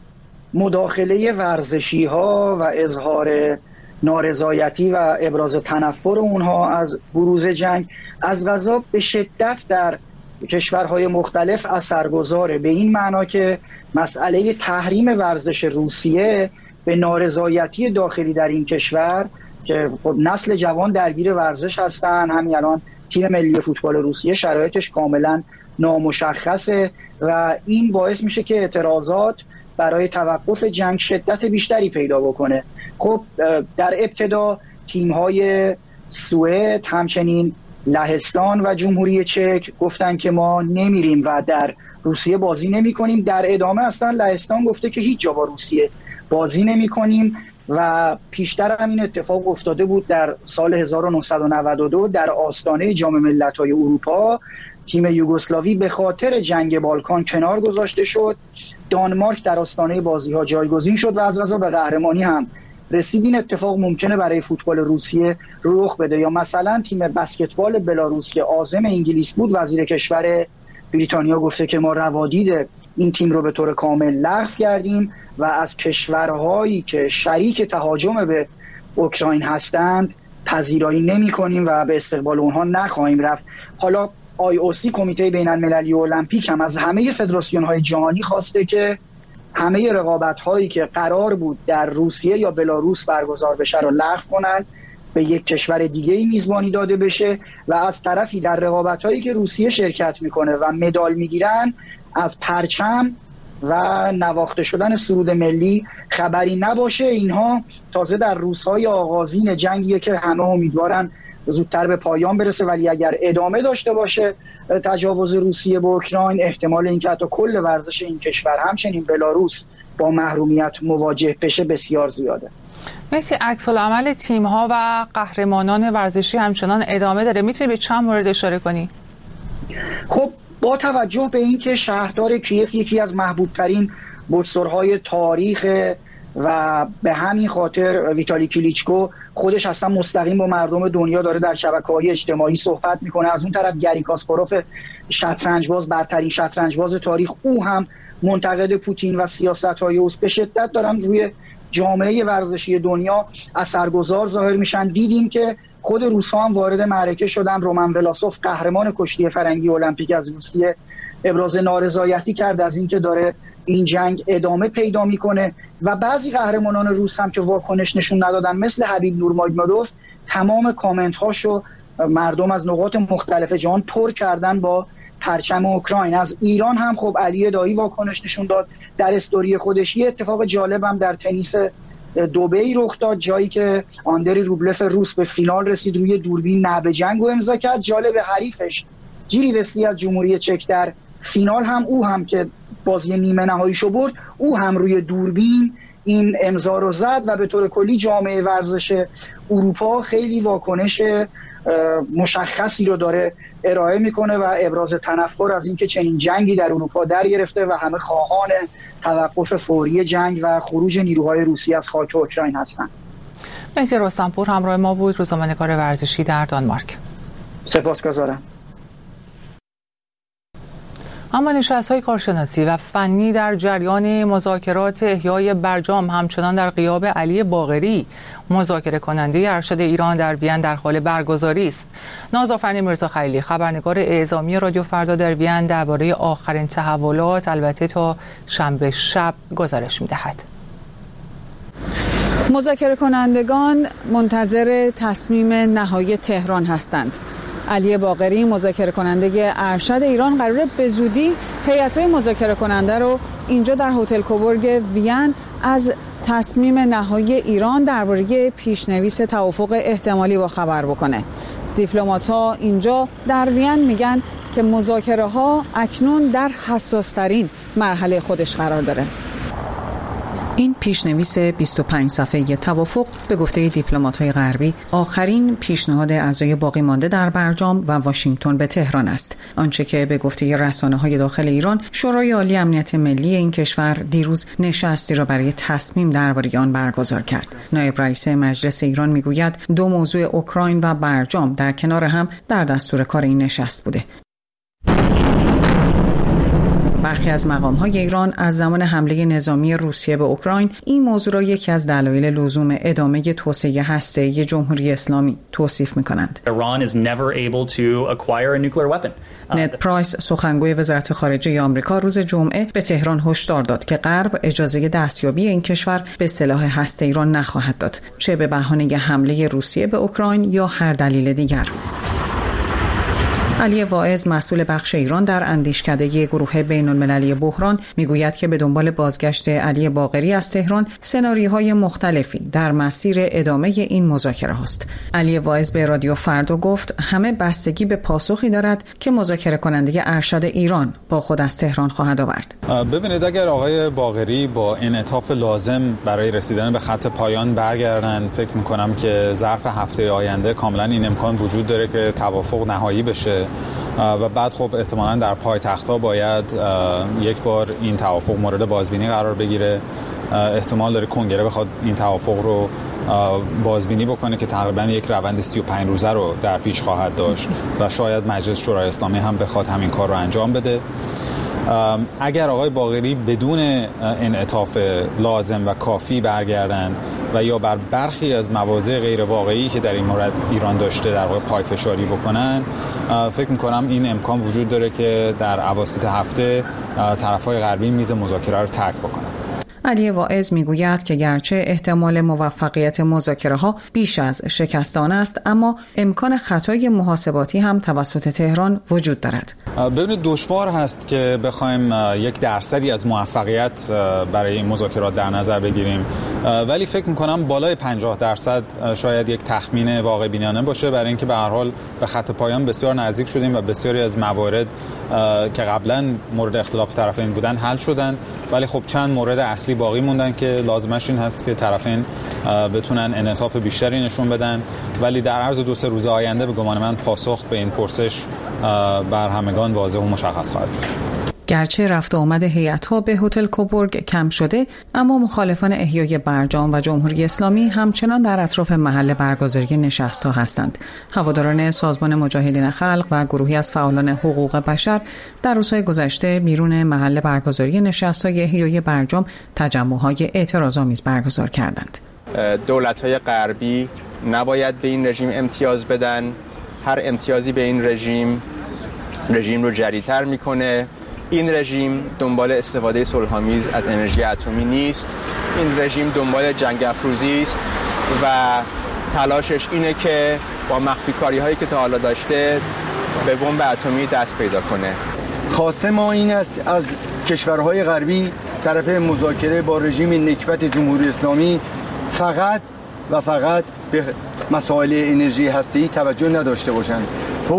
مداخله ورزشی‌ها و اظهار نارضایتی و ابراز تنفر اونها از بروز جنگ از قضا به شدت در کشورهای مختلف اثرگذاره، به این معنا که مسئله تحریم ورزش روسیه به نارضایتی داخلی در این کشور که نسل جوان درگیر ورزش هستن، همین الان تیم ملی فوتبال روسیه شرایطش کاملا نامشخصه و این باعث میشه که اعتراضات برای توقف جنگ شدت بیشتری پیدا بکنه. خب در ابتدا تیم‌های سوئد، همچنین لهستان و جمهوری چک گفتن که ما نمیریم و در روسیه بازی نمی‌کنیم. در ادامه اصلا لهستان گفته که هیچ جا با روسیه بازی نمی‌کنیم و پیشتر هم این اتفاق افتاده بود. در سال 1992 در آستانه جام ملت‌های اروپا تیم یوگسلاوی به خاطر جنگ بالکان کنار گذاشته شد. دانمارک در آستانه بازی‌ها جایگزین شد و از قضا به قهرمانی هم رسید. این اتفاق ممکنه برای فوتبال روسیه رخ بده. یا مثلا تیم بسکتبال بلاروس که عازم انگلیس بود، وزیر کشور بریتانیا گفته که ما روادید این تیم رو به طور کامل لغو کردیم و از کشورهایی که شریک تهاجم به اوکراین هستند پذیرایی نمی‌کنیم و به استقبال اونها نخواهیم رفت. حالا IOC کمیته بین‌المللی المپیک هم از همه فدراسیون‌های جهانی خواسته که همه رقابت‌هایی که قرار بود در روسیه یا بلاروس برگزار بشه رو لغو کنند، به یک کشور دیگه‌ای میزبانی داده بشه و از طرفی در رقابت‌هایی که روسیه شرکت میکنه و مدال میگیرن از پرچم و نواخته شدن سرود ملی خبری نباشه. اینها تازه در روزهای آغازین جنگیه که همه امیدوارن زودتر به پایان برسه، ولی اگر ادامه داشته باشه تجاوز روسیه به اوکراین، احتمال اینکه حتی کل ورزش این کشور همچنین بلاروس با محرومیت مواجه بشه بسیار زیاده. مثل عکس العمل تیم‌ها و قهرمانان ورزشی همچنان ادامه داره. میتونی به چند مورد اشاره کنی؟ خب با توجه به اینکه شهردار کیف یکی از محبوبترین بوکسورهای تاریخ و به همین خاطر ویتالی کلیچکو خودش اصلا مستقیم با مردم دنیا داره در شبکه‌های اجتماعی صحبت میکنه. از اون طرف گری کاسپاروف شطرنجباز، برترین شطرنجباز تاریخ، او هم منتقد پوتین و سیاست‌های اوست به شدت دارن روی جامعه ورزشی دنیا اثرگذار ظاهر میشن. دیدیم که خود روس‌ها هم وارد معرکه شدن. رومن ولاسوف قهرمان کشتی فرنگی المپیک از روسیه ابراز نارضایتی کرد از اینکه داره این جنگ ادامه پیدا میکنه و بعضی قهرمانان روس هم که واکنش نشون ندادن مثل حبیب نورماگومدوف تمام کامنت هاشو مردم از نقاط مختلف جهان پر کردن با پرچم اوکراین. از ایران هم خب علی دایی واکنش نشون داد در استوری خودش. یه اتفاق جالب هم در تنیس دبی رخ داد، جایی که آندری روبلف روس به فینال رسید، روی دوربین نعب جنگ رو امضا کرد. جالب حریفش جیری وسلی از جمهوری چک در فینال هم او هم که بازی نیمه نهاییشو برد، او هم روی دوربین این امضا رو زد و به طور کلی جامعه ورزش اروپا خیلی واکنش مشخصی رو داره ارائه میکنه و ابراز تنفر از اینکه چنین جنگی در اروپا در گرفته و همه خواهان توقف فوری جنگ و خروج نیروهای روسی از خاک اوکراین هستند. مهدی رستمپور همراه ما بود، روزنامه‌نگار ورزشی در دانمارک. سپاسگزارم. اما نشست‌های کارشناسی و فنی در جریان مذاکرات احیای برجام همچنان در غیاب علی باقری، مذاکره کننده ارشد ایران در وین، در حال برگزاری است. نازآفرین میرزاخلیلی، خبرنگار اعزامی رادیو فردا در وین، درباره آخرین تحولات البته تا شنبه شب گزارش می‌دهد. مذاکره کنندگان منتظر تصمیم نهایی تهران هستند. علی باقری، مذاکره کننده ارشد ایران، قراره به زودی هیئت‌های مذاکره کننده رو اینجا در هتل کوبورگ وین از تصمیم نهایی ایران درباره پیشنویس توافق احتمالی با خبر بکنه. دیپلمات‌ها اینجا در وین میگن که مذاکره‌ها اکنون در حساس‌ترین مرحله خودش قرار داره. این پیشنویس 25 صفحه‌ای توافق به گفته دیپلمات‌های غربی آخرین پیشنهاد اعضای باقی مانده در برجام و واشنگتن به تهران است. آنچه که به گفته رسانه‌های داخل ایران، شورای عالی امنیت ملی این کشور دیروز نشستی را برای تصمیم درباره آن برگزار کرد. نایب رئیس مجلس ایران میگوید دو موضوع اوکراین و برجام در کنار هم در دستور کار این نشست بوده. برخی از مقام‌های ایران از زمان حمله نظامی روسیه به اوکراین این موضوع را یکی از دلایل لزوم ادامه توسعه هسته‌ای جمهوری اسلامی توصیف می‌کنند. ند پرایس، سخنگوی وزارت خارجه آمریکا، روز جمعه به تهران هشدار داد که غرب اجازه دستیابی این کشور به سلاح هسته‌ای را نخواهد داد، چه به بهانه حمله روسیه به اوکراین یا هر دلیل دیگر. علی واعظ، مسئول بخش ایران در اندیشکده گروه بین‌المللی بحران، میگوید که به دنبال بازگشت علی باقری از تهران سناریوهای مختلفی در مسیر ادامه این مذاکره است. علی واعظ به رادیو فردا گفت همه بستگی به پاسخی دارد که مذاکره کننده ارشد ایران با خود از تهران خواهد آورد. ببینید، اگر آقای باقری با انعطاف لازم برای رسیدن به خط پایان برگردن، فکر می‌کنم که ظرف هفته آینده کاملا این امکان وجود داره که توافق نهایی بشه و بعد خب احتمالاً در پایتخت‌ها باید یک بار این توافق مورد بازبینی قرار بگیره. احتمال داره کنگره بخواد این توافق رو بازبینی بکنه که تقریباً یک روند 35 روزه رو در پیش خواهد داشت و شاید مجلس شورای اسلامی هم بخواد همین کار رو انجام بده. اگر آقای باقری بدون انعطاف لازم و کافی برگردن و یا بر برخی از مواضع غیر واقعی که در این مورد ایران داشته در واقع پایفشاری بکنن، فکر می‌کنم این امکان وجود داره که در اواسط هفته طرف‌های غربی میز مذاکره رو ترک بکنن. علی واعظ میگوید که گرچه احتمال موفقیت مذاکره‌ها بیش از شکست آن است، اما امکان خطای محاسباتی هم توسط تهران وجود دارد. ببینید دشوار هست که بخوایم 1% از موفقیت برای این مذاکرات در نظر بگیریم، ولی فکر می‌کنم بالای 50% شاید یک تخمین واقع بینانه باشه، برای اینکه به هر حال به خط پایان بسیار نزدیک شدیم و بسیاری از موارد که قبلا مورد اختلاف طرفین بودن حل شدن، ولی خب چند مورد اصلی باقی موندن که لازمش این هست که طرفین بتونن انعطاف بیشتری نشون بدن، ولی در عرض 2-3 روز آینده به گمان من پاسخ به این پرسش بر همگان واضح و مشخص خواهد شد. گرچه رفت و آمد هیئت‌ها به هتل کوبورگ کم شده، اما مخالفان احیای برجام و جمهوری اسلامی همچنان در اطراف محل برگزاری نشست‌ها هستند. هواداران سازمان مجاهدین خلق و گروهی از فعالان حقوق بشر در روزهای گذشته بیرون محل برگزاری نشست‌های احیای برجام تجمع‌های اعتراض‌آمیز برگزار کردند. دولت‌های غربی نباید به این رژیم امتیاز بدن. هر امتیازی به این رژیم رو جری‌تر می‌کنه. این رژیم دنبال استفاده صلح‌آمیز از انرژی اتمی نیست. این رژیم دنبال جنگ افروزی است و تلاشش اینه که با مخفی‌کاری‌هایی که تا حالا داشته به بمب اتمی دست پیدا کنه. خواسته ما این است از کشورهای غربی طرف مذاکره با رژیم نکبت جمهوری اسلامی فقط و فقط به مسائل انرژی هسته‌ای توجه نداشته باشند.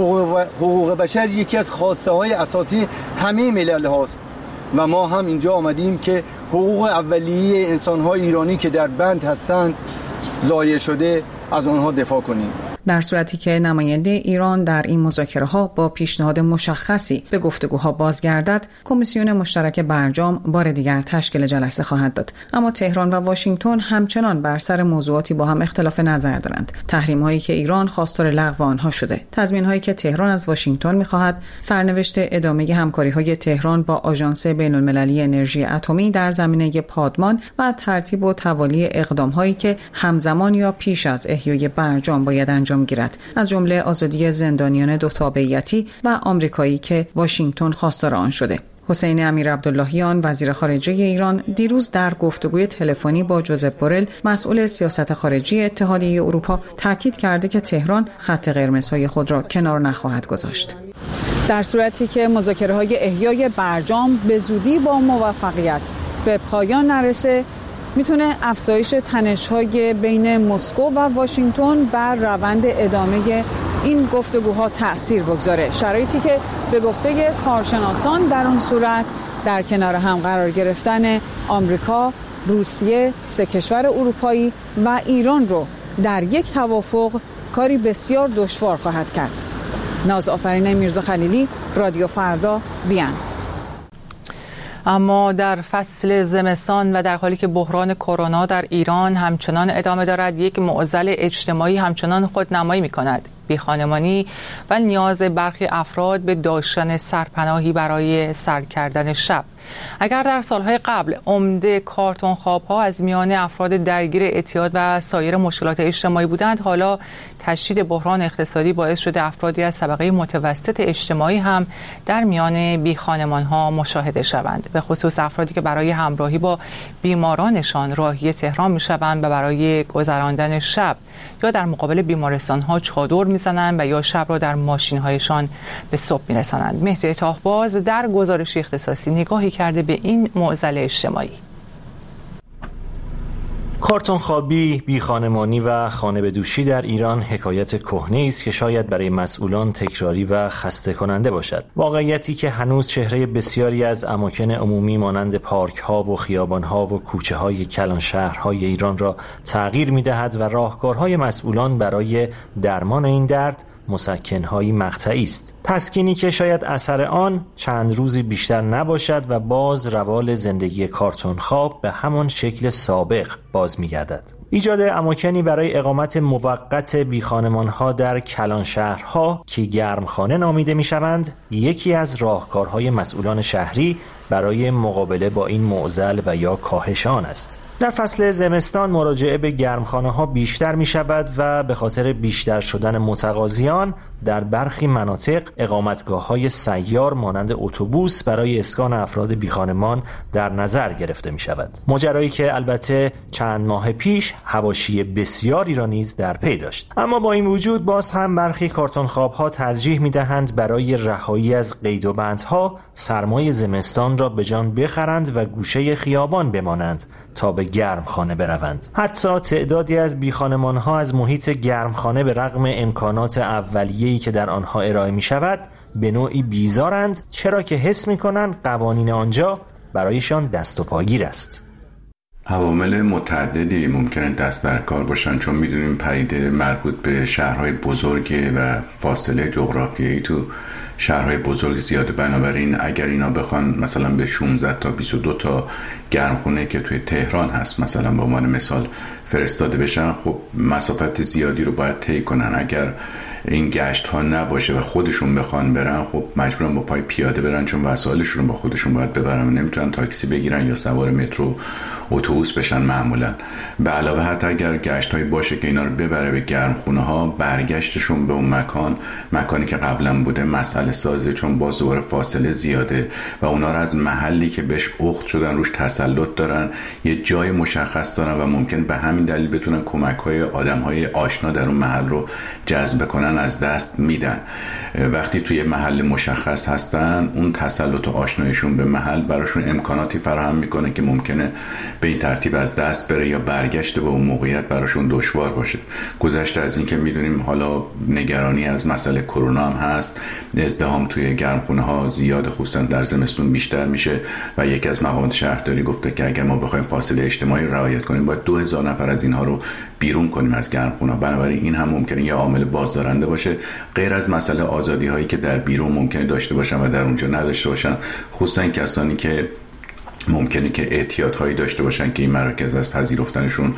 حقوق بشر یکی از خواسته های اساسی همه ملل هاست و ما هم اینجا آمدیم که حقوق اولیه انسان های ایرانی که در بند هستند ضایع شده از آنها دفاع کنیم. در صورتی که نماینده ایران در این مذاکره‌ها با پیشنهاد مشخصی به گفتگوها بازگردد، کمیسیون مشترک برجام بار دیگر تشکیل جلسه خواهد داد. اما تهران و واشنگتن همچنان بر سر موضوعاتی با هم اختلاف نظر دارند. تحریم‌هایی که ایران خواستار لغو آنها شده، تضمین‌هایی که تهران از واشنگتن می‌خواهد، سرنوشت ادامه همکاری‌های تهران با آژانس بین‌المللی انرژی اتمی در زمینه پادمان و ترتیب و توالی اقدام‌هایی که همزمان یا پیش از احیای برجام باید انجام گیرد، از جمله آزادی زندانیان دو تابعیتی و آمریکایی که واشنگتن خواستار آن شده. حسین امیرعبداللهیان وزیر خارجه ایران دیروز در گفتگوی تلفنی با جوزپ بورل مسئول سیاست خارجی اتحادیه اروپا تاکید کرده که تهران خط قرمزهای خود را کنار نخواهد گذاشت. در صورتی که مذاکره‌های احیای برجام به زودی با موفقیت به پایان نرسه، میتونه افزایش تنش‌های بین مسکو و واشنگتن بر روند ادامه این گفتگوها تأثیر بگذاره، شرایطی که به گفته کارشناسان در اون صورت در کنار هم قرار گرفتن آمریکا، روسیه، 3 کشور اروپایی و ایران رو در یک توافق کاری بسیار دشوار خواهد کرد. نازآفرین میرزا خلیلی، رادیو فردا، وین. اما در فصل زمستان و در حالی که بحران کرونا در ایران همچنان ادامه دارد، یک معضل اجتماعی همچنان خودنمایی می‌کند: بیخانمانی و نیاز برخی افراد به داشتن سرپناهی برای سر کردن شب. اگر در سالهای قبل عمده کارتون خواب‌ها از میان افراد درگیر اعتیاد و سایر مشکلات اجتماعی بودند، حالا تشدید بحران اقتصادی باعث شده افرادی از طبقه متوسط اجتماعی هم در میان بیخانمان‌ها مشاهده شوند، به خصوص افرادی که برای همراهی با بیمارانشان راهی تهران می‌شوند و برای گذراندن شب یا در مقابل بیمارستان‌ها چادر می‌زنند و یا شب را در ماشین‌هایشان به صبح می‌رسانند. مهدی طاهباز در گزارش اختصاصی نگاهی کرده به این معضل اجتماعی. کارتون خوابی، بیخانمانی و خانه به دوشی در ایران حکایت کهنه‌ای است که شاید برای مسئولان تکراری و خسته کننده باشد. واقعیتی که هنوز چهره بسیاری از اماکن عمومی مانند پارک‌ها و خیابان‌ها و کوچه‌های کلان شهرهای ایران را تغییر می‌دهد و راهکارهای مسئولان برای درمان این درد مسکن‌های مقطعی است. تسکینی که شاید اثر آن چند روزی بیشتر نباشد و باز روال زندگی کارتون خواب به همان شکل سابق باز می‌گردد. ایجاد اماکنی برای اقامت موقت بیخانمان‌ها در کلان شهرها که گرمخانه نامیده می‌شوند، یکی از راهکارهای مسئولان شهری برای مقابله با این معضل و یا کاهش آن است. در فصل زمستان مراجعه به گرمخانه‌ها بیشتر می‌شود و به خاطر بیشتر شدن متقاضیان در برخی مناطق اقامتگاه‌های سیار مانند اتوبوس برای اسکان افراد بیخانمان در نظر گرفته می‌شود. ماجرایی که البته چند ماه پیش حواشی بسیاری را نیز در پی داشت. اما با این وجود باز هم برخی کارتون‌خواب‌ها ترجیح می‌دهند برای رهایی از قید و بندها سرمای زمستان را به جان بخرند و گوشه خیابان بمانند تا به گرمخانه بروند. حتی تعدادی از بیخانمان‌ها از محیط گرمخانه به رغم امکانات اولیه‌ای که در آنها ارائه می‌شود به نوعی بیزارند، چرا که حس می‌کنند قوانین آنجا برایشان دست و پاگیر است. عوامل متعددی ممکنه دست در کار باشن، چون می‌دونیم پدیده مربوط به شهرهای بزرگ و فاصله جغرافیایی تو شهرهای بزرگ زیاده. بنابراین اگر اینا بخوان مثلا به 16 تا 22 تا گرمخونه که توی تهران هست مثلا به عنوان مثال فرستاده بشن، خب مسافت زیادی رو باید طی کنن. اگر این گشت ها نباشه و خودشون بخوان برن، خب مجبورن با پای پیاده برن، چون وسایلشون رو با خودشون باید ببرن، نمیتونن تاکسی بگیرن یا سوار مترو اتوبوس بشن معمولا. به علاوه حتی اگر گشت هایی باشه که اینا رو ببره به گرمخونه ها، برگشتشون به اون مکانی که قبلا بوده مسئله سازه، چون باز دوباره فاصله زیاده و اونا رو از محلی که بهش اخت شدن روش تسلط دارن، یه جای مشخص دارن و ممکن به همین دلیل بتونن کمک‌های آدم‌های آشنا در اون محل رو جذب کنن از دست میدن. وقتی توی محل مشخص هستن، اون تسلط و آشنایشون به محل براشون امکاناتی فراهم میکنه که ممکنه به این ترتیب از دست بره یا برگشت به اون موقعیت براشون دشوار باشه. گذشته از این که میدونیم حالا نگرانی از مسئله کرونا هم هست، ازدحام توی گرمخونه ها زیاد، خصوصا در زمستون بیشتر میشه و یکی از مقامات شهرداری گفته که اگر ما بخوایم فاصله اجتماعی رعایت کنیم باید 2000 نفر از اینها رو بیرون کنیم از گرمخونه. بنابراین این هم ممکنه یه عامل بازدارنده باشه، غیر از مسئله آزادی هایی که در بیرون ممکنه داشته باشن و در اونجا نداشته باشن، خصوصا کسانی که ممکنه که اعتیادهایی داشته باشن که این مراکز از پذیرفتنشون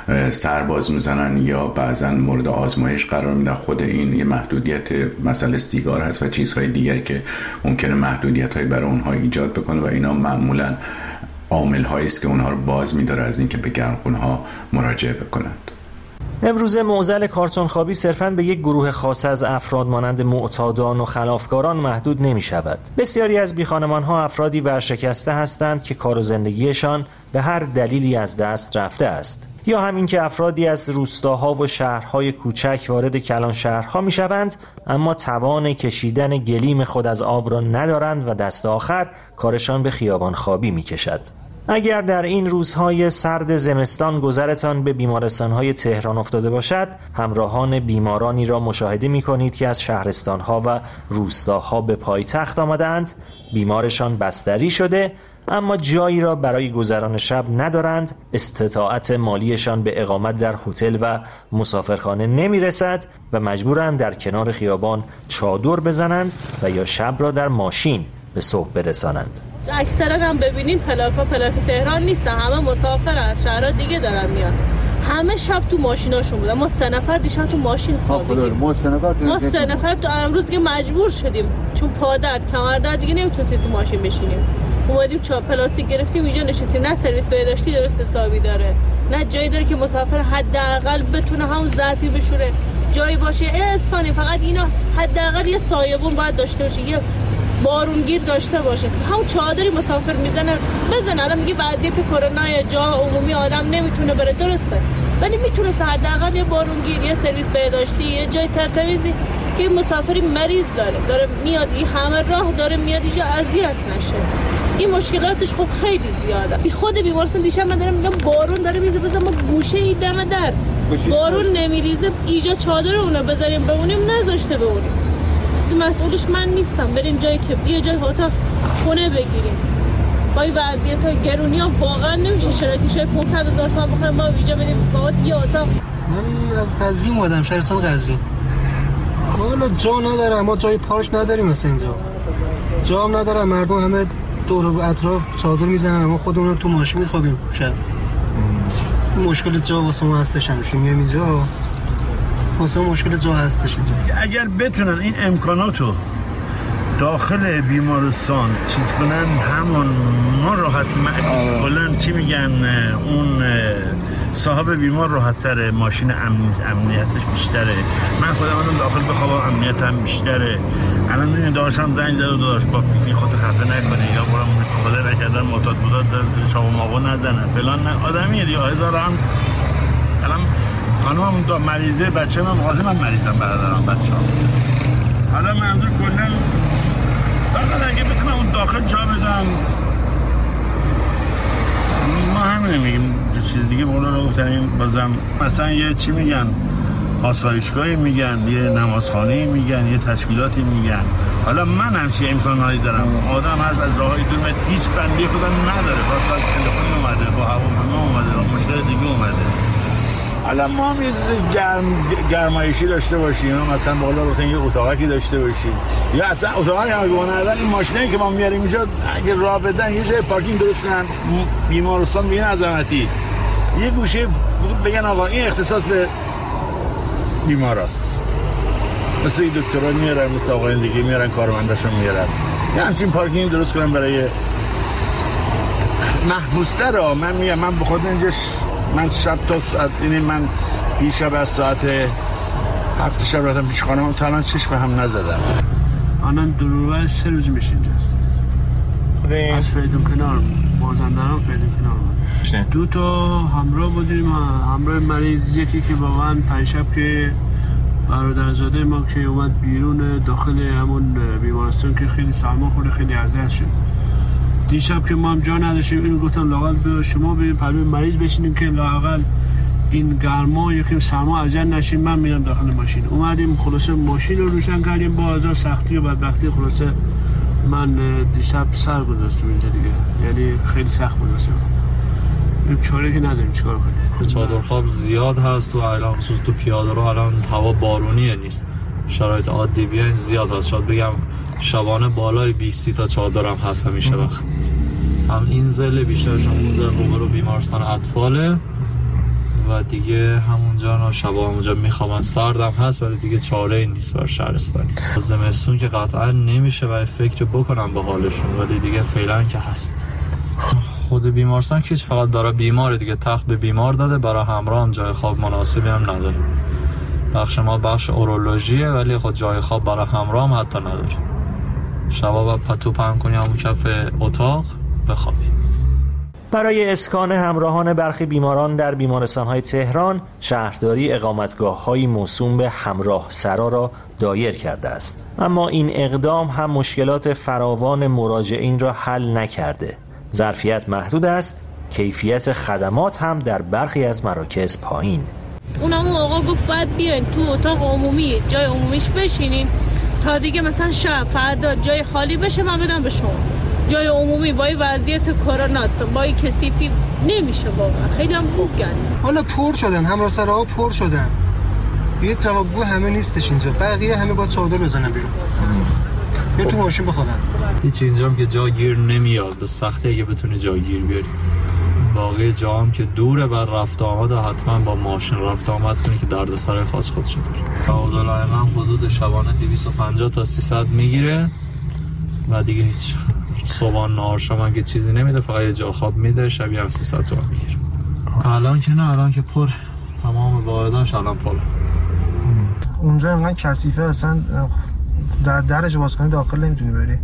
سرباز میزنن یا بعضا مورد آزمایش قرار میدن. خود این یه محدودیت مسئله سیگار هست و چیزهای دیگری که ممکنه محدودیت‌هایی برای اونها ایجاد بکنه و اینا معمولا عامل هایی است که اونها رو باز می‌داره از اینکه به گرمخونه‌ها مراجعه بکنند. امروزه معضل کارتونخوابی صرفاً به یک گروه خاص از افراد مانند معتادان و خلافکاران محدود نمی شود. بسیاری از بیخانمان‌ها افرادی ورشکسته هستند که کار و زندگیشان به هر دلیلی از دست رفته است، یا همین که افرادی از روستاها و شهرهای کوچک وارد کلان شهرها می شوند اما توان کشیدن گلیم خود از آب را ندارند و دست آخر کارشان به خیابان خوابی می کشد. اگر در این روزهای سرد زمستان گذرتان به بیمارستانهای تهران افتاده باشد، همراهان بیمارانی را مشاهده می کنید که از شهرستانها و روستاها به پایتخت آمدند، بیمارشان بستری شده اما جایی را برای گذران شب ندارند، استطاعت مالیشان به اقامت در هتل و مسافرخانه نمی رسد و مجبورند در کنار خیابان چادر بزنند و یا شب را در ماشین به صبح برسانند. اکثرا هم ببینین پلاک تهران نیستن، همه مسافر از شهرها دیگه دارن میان، همه شب تو ماشیناشون بودن. ما 3 نفر دیشب تو ماشین خوابیدیم. ما 3 نفر تو امروز که مجبور شدیم چون پا درد کمر درد دیگه نمیتونستیم تو ماشین بشینیم، اومدیم پلاستیک گرفتیم اینجا نشستیم. نه سرویس بهداشتی درست حسابی داره، نه جایی داره که مسافر حداقل بتونه همون ظرفی بشوره جایی باشه اسپانی. فقط اینا حداقل یه سایبون باید داشته باشه، یه بارونگیر داشته باشه، همون چادری مسافر میزنه بزنه. الان میگه وضعیت کرونا یا جا عمومی آدم نمیتونه بره، درسته، ولی میتونه حداقل یه بارونگیر، یه سرویس بهداشتی، یه جای ترتمیزی که مسافری مریض داره میاد این همه راه داره میاد اینجا اذیت نشه. این مشکلاتش خب خیلی زیاده. بی خود بیمارستان دیشب من دارم میگم بارون داره میریزه، بزن ما گوشه ای دم در بارون نمیریزه اینجا چادر اونو بذاریم بمونیم، نذاشته بمونیم. مسئولش من نیستم، بریم جایی که یه جای اتاق خونه بگیریم. با این وضعیت گرونی ها واقعا نمیشه شرایطش 500,000 تومان بخوایم ما اینجا بدیم باید یه اتاق. من از قزوین اومدم، شهرستان قزوین. والا جا نداره، ما جای پارک نداریم مثلا اینجا. جا هم نداره، مردم همه دور و اطراف چادر میزنن، ما خودمون تو ماشین میخوابیم شب. مشکل جا واسه ما هستش، همیشه میام اینجا واسه مشکل جا هستش اینجا. اگر بتونن این امکاناتو داخل بیمارستان چیز کنن همون ما راحت کلن چی میگن اون صاحب بیمار راحت تره، ماشین امنیتش بیشتره، من خودم الان داخل بخوابم امنیتم بیشتره. الان میبینی داشتم زنگ زد و داشت با پیکنی خودت خفه نکنه یا برام خدا نکردن معتاد بوداد شما ماغو نزنن فلان نه آدمیه دیگه هزار هم. الان خانمم مریضه، بچه من مریضم، برادرم بچه‌ام. حالا منظور کلا فقط اگه بتونم اون داخل جا بدم ما همینه میگیم، چیز دیگه بولا رو گفتن. بازم مثلا یه چی میگن آسایشگاهی میگن، یه نمازخانه‌ای میگن، یه تشکیلاتی میگن. حالا من همچین امکاناتی دارم، آدم از راههای دور هیچ بندی خودم نداره، با تلفن اومده، با هواپیما اومده، با مشکل دیگه اومده. حالا ما هم یه گرمایشی داشته باشیم، مثلا بالا رو یه اتاقی داشته باشیم، یا اصلا اتاقی هم اگه بنادن این ماشینایی که ما میاریم اینجا اگه راه بدن یه جای پارکینگ درست کنن، بیمارستان به این عظمتی یه گوشه بگن آقا این اختصاص به بیماراست، مثل این دکترها میارن، مثل آقایان دیگه میارن کارمنداشون میارن، یه همچین پارکینگ درست کنن برای محبوس‌تر را. من میگم من به خود اینجا من شب تا ساعت من دیشب از ساعت 7 شب رفتم پیش خانم تا الان چشم هم نزدم. الان دروبه 3 روز میشه اینجا هست. از فریدون کنار مازندران فریدون کنار 2 تا همراه بودیم، همراه مریض، یکی که واقعا 5 شب که برادرزاده ما که اومد بیرون داخل همون بیمارستان که خیلی سرما خورده، خیلی اذیت شد. دیشب که ما هم جا نداشتیم اینو گفتم لااقل به شما بریم پلوی مریض بشینیم که لااقل این گرما یکم سرما اذیت نشیم. من میرم داخل ماشین. اومدیم خلاصه ماشین رو روشن کردیم، با هزار سختی و بدبختی خلاصه من دیشب سر گذاشتم اینجا دیگه، یعنی خیلی سخت بود واسه این چاره که نداریم چیکار کنیم. چادر خواب زیاد هست تو الان، خصوص تو پیاده رو الان هوا بارونیه نیست، شرایط عادی بیای زیاد هست، شاید بگم شبانه بالای 20 تا چادر هم هست همیشه وقت. هم این زل بیشترشون اون زل روبرو بیمارستان اطفاله و دیگه همونجا شبا همونجا میخوام. سردم هست ولی دیگه چاره ای نیست بر شهرستانی. زمستون که قطعا نمیشه و فکر بکنم به حالشون، ولی دیگه فعلا که هست. خود بیمارستان که فقط برای بیمار دیگه تخت به بیمار داده، برای همراه هم جای خواب مناسبی هم نداره. بخش ما بخش اورولوژیه ولی خود جای خواب برای همراه هم حتی نداره. شبا با پتو پهن کنی همون کف اتاق بخوابی. برای اسکان همراهان برخی بیماران در بیمارستان‌های تهران، شهرداری اقامتگاه‌های موسوم به همراه سرا را دایر کرده است. اما این اقدام هم مشکلات فراوان مراجعین را حل نکرده. ظرفیت محدود است، کیفیت خدمات هم در برخی از مراکز پایین. اونم آقا گفت باید بیاین تو اتاق عمومی جای عمومیش بشینین تا دیگه مثلا شب فردا جای خالی بشه من بدم به شما. جای عمومی با وضعیت کرونا با کثیفی نمیشه واقعا، خیلی هم خوب گرد. حالا پر شدن، همراه‌سراها پر شدن، یه توقع همه نیستش اینجا، بقیه همه با چادر بزنن بیرون یا تو ماشین بخوابن. هیچ اینجا هم که جا گیر نمیاد، به سختی اگه بتونی جا گیر بیاری. باقی جا هم که دوره بر رفت آمد و حتما با ماشین رفت آمد کنی که دردسر خاص خودشو داره. تعادل هم حدود شبانه 250 تا 300 میگیره و دیگه هیچ صبح نهار شام اگه چیزی نمیده، فقط یه جا خواب میده، شبیه هم 300 تومن میگیره. الان که نه، الان که پر، تمام واحداش الان پره. اونجا اینقدر کثیفه اصلا درش باز کنی داخل نمیتونی بری.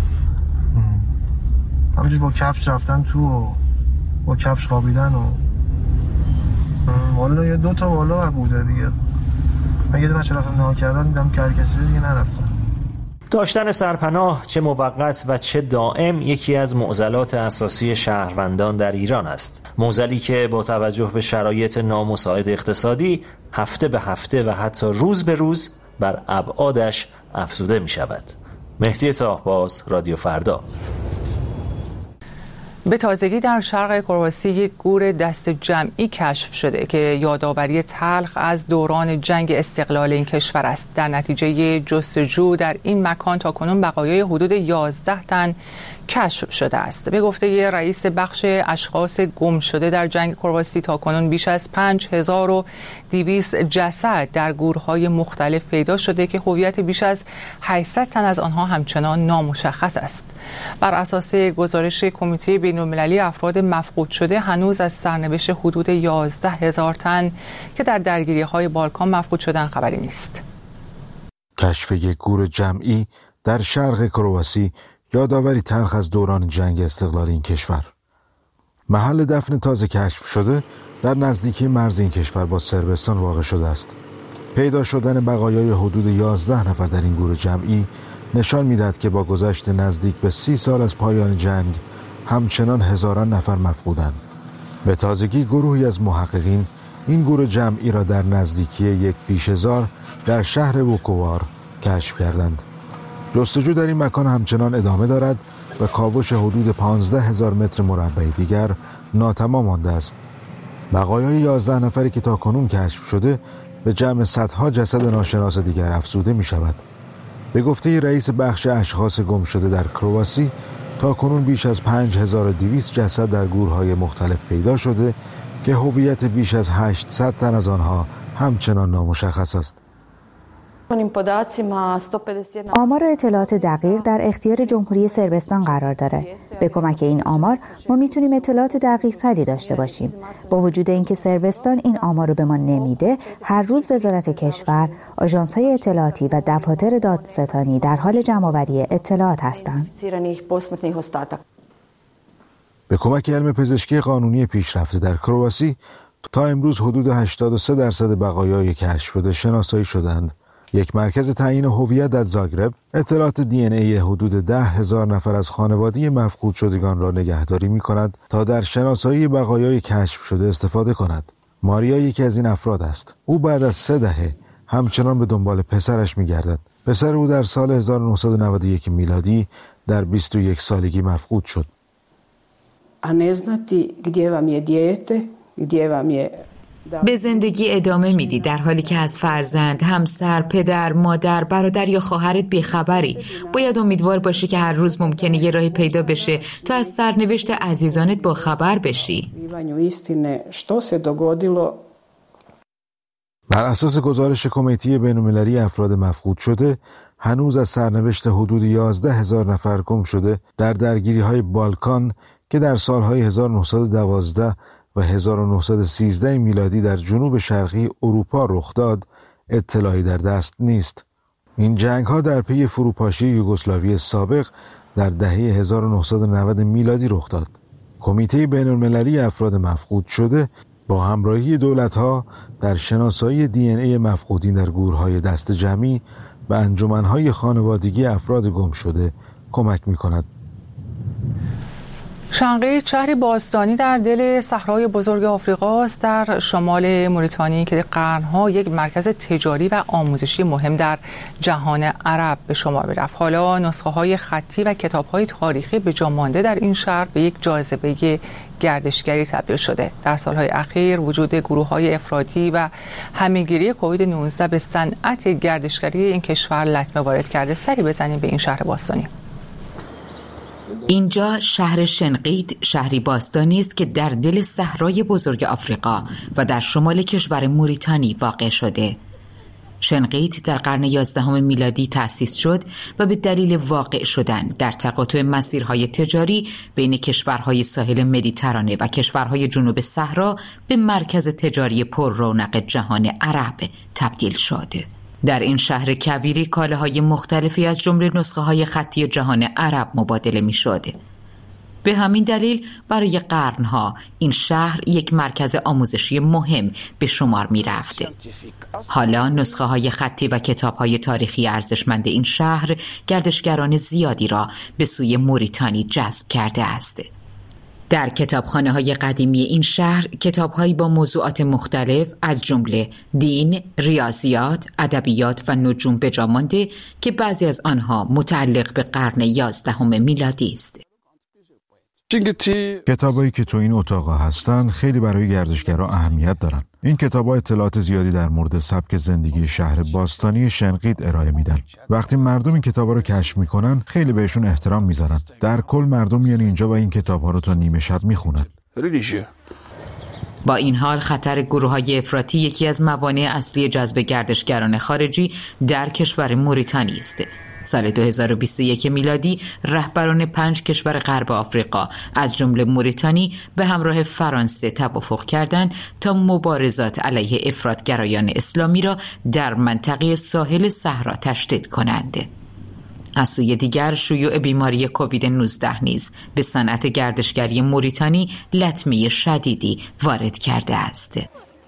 همونجور با کفش رفتن تو و با کفش خوابیدن و والا یه 2 تا والا بوده دیگه. من یه دونه رفتم نها کردن دیدم که هر کسی دیگه نرفتم. داشتن سرپناه چه موقت و چه دائم یکی از معضلات اساسی شهروندان در ایران است. معضلی که با توجه به شرایط نامساعد اقتصادی هفته به هفته و حتی روز به روز بر ابعادش افزوده می شود. مهدی طاهباز، رادیو فردا. به تازگی در شرق کرواسی یک گور دست جمعی کشف شده که یادآوری تلخ از دوران جنگ استقلال این کشور است. در نتیجه جستجو در این مکان تاکنون بقایای حدود 11 تن کشف شده است. به گفته رئیس بخش اشخاص گم شده در جنگ کرواسی تاکنون بیش از 5200 جسد در گورهای مختلف پیدا شده که هویت بیش از 800 تن از آنها همچنان نامشخص است. بر اساس گزارش کمیته بین‌المللی افراد مفقود شده هنوز از سرنوشت حدود 11000 تن که در درگیری‌های بالکان مفقود شدن خبری نیست. کشف یک گور جمعی در شرق کرواسی یادآوری تلخ از دوران جنگ استقلال این کشور. محل دفن تازه کشف شده در نزدیکی مرز این کشور با صربستان واقع شده است. پیدا شدن بقایای حدود 11 نفر در این گور جمعی نشان می‌دهد که با گذشت نزدیک به 30 سال از پایان جنگ همچنان هزاران نفر مفقودند. به تازگی گروهی از محققین این گور جمعی را در نزدیکی یک پیشه‌زار در شهر ووکوار کشف کردند. جستجو در این مکان همچنان ادامه دارد و کاوش حدود 15000 متر مربع دیگر ناتمام مانده است. بقایای 11 نفری که تاکنون کشف شده به جمع صدها جسد ناشناس دیگر افزوده می شود. به گفته رئیس بخش اشخاص گم شده در کرواسی تاکنون بیش از 5200 جسد در گورهای مختلف پیدا شده که هویت بیش از 800 تن از آنها همچنان نامشخص است. آمار و اطلاعات دقیق در اختیار جمهوری صربستان قرار داره. به کمک این آمار ما میتونیم اطلاعات دقیق تری داشته باشیم. با وجود اینکه صربستان این آمار رو به ما نمیده، هر روز وزارت کشور، آژانس‌های اطلاعاتی و دفاتر دادستانی در حال جمع‌آوری اطلاعات هستند. به کمک علم پزشکی قانونی پیشرفته در کرواسی تا امروز حدود 83% بقایای کشف شده شناسایی شدند. یک مرکز تعیین هویت در زاگرب اطلاعات دی حدود 10,000 نفر از خانواده مفقود شدگان را نگهداری می کند تا در شناسایی بقایای کشف شده استفاده کند. ماریا یکی از این افراد است. او بعد از 3 دهه همچنان به دنبال پسرش می گردد. پسر او در سال 1991 میلادی در 21 سالگی مفقود شد. به زندگی ادامه میدی در حالی که از فرزند، همسر، پدر، مادر، برادر یا خواهرت بیخبری. باید امیدوار باشی که هر روز ممکنه یه راهی پیدا بشه تا از سرنوشت عزیزانت با خبر بشی. بر اساس گزارش کمیته بین‌المللی افراد مفقود شده هنوز از سرنوشت حدود 11,000 نفر گم شده در درگیری‌های بالکان که در سالهای 1912 و 1913 میلادی در جنوب شرقی اروپا رخ داد اطلاعی در دست نیست. این جنگ‌ها در پی فروپاشی یوگسلاوی سابق در دهه 1990 میلادی رخ داد. کمیته بین‌المللی افراد مفقود شده با همراهی دولت‌ها در شناسایی دی مفقودین در گورهای دست جمعی و انجمن‌های خانوادگی افراد گم شده کمک می‌کند. شنقیط شهری باستانی در دل صحرای بزرگ آفریقا است در شمال موریتانی که قرنها یک مرکز تجاری و آموزشی مهم در جهان عرب به شمار می‌رفت. حالا نسخه‌های خطی و کتاب‌های تاریخی به جا مانده در این شهر به یک جاذبه گردشگری تبدیل شده. در سالهای اخیر وجود گروه‌های افراطی و همه‌گیری کووید 19 به صنعت گردشگری این کشور لطمه وارد کرده. سری بزنیم به این شهر باستانی. اینجا شهر شنقیط شهری باستانی است که در دل صحرای بزرگ آفریقا و در شمال کشور موریتانی واقع شده. شنقیط در قرن 11 میلادی تأسیس شد و به دلیل واقع شدن در تقاطع مسیرهای تجاری بین کشورهای ساحل مدیترانه و کشورهای جنوب صحرا به مرکز تجاری پر رونق جهان عرب تبدیل شد. در این شهر کویری کالاهای مختلفی از جمله نسخه‌های خطی جهان عرب مبادله می‌شد. به همین دلیل برای قرنها این شهر یک مرکز آموزشی مهم به شمار می‌رفت. حالا نسخه‌های خطی و کتاب‌های تاریخی ارزشمند این شهر گردشگران زیادی را به سوی موریتانی جذب کرده است. در کتابخانه‌های قدیمی این شهر کتاب‌هایی با موضوعات مختلف از جمله دین، ریاضیات، ادبیات و نجوم به جا مانده که بعضی از آنها متعلق به قرن 11 میلادی است. کتابایی که تو این اتاق هستن خیلی برای گردشگرها اهمیت دارن. این کتابا اطلاعات زیادی در مورد سبک زندگی شهر باستانی شنقیط ارائه میدن. وقتی مردم این کتابا رو کشف میکنن خیلی بهشون احترام میذارن. در کل مردم میان اینجا و این کتابا رو تا نیمه شب میخونن. با این حال خطر گروه‌های افراطی یکی از موانع اصلی جذب گردشگران خارجی در کشور موریتانی است. سال 2021 میلادی رهبران 5 کشور غرب آفریقا از جمله موریتانی به همراه فرانسه توافق کردند تا مبارزات علیه افراطگرایان اسلامی را در منطقه ساحل صحرا تشدید کنند. از سوی دیگر شیوع بیماری کووید 19 نیز به صنعت گردشگری موریتانی لطمه شدیدی وارد کرده است.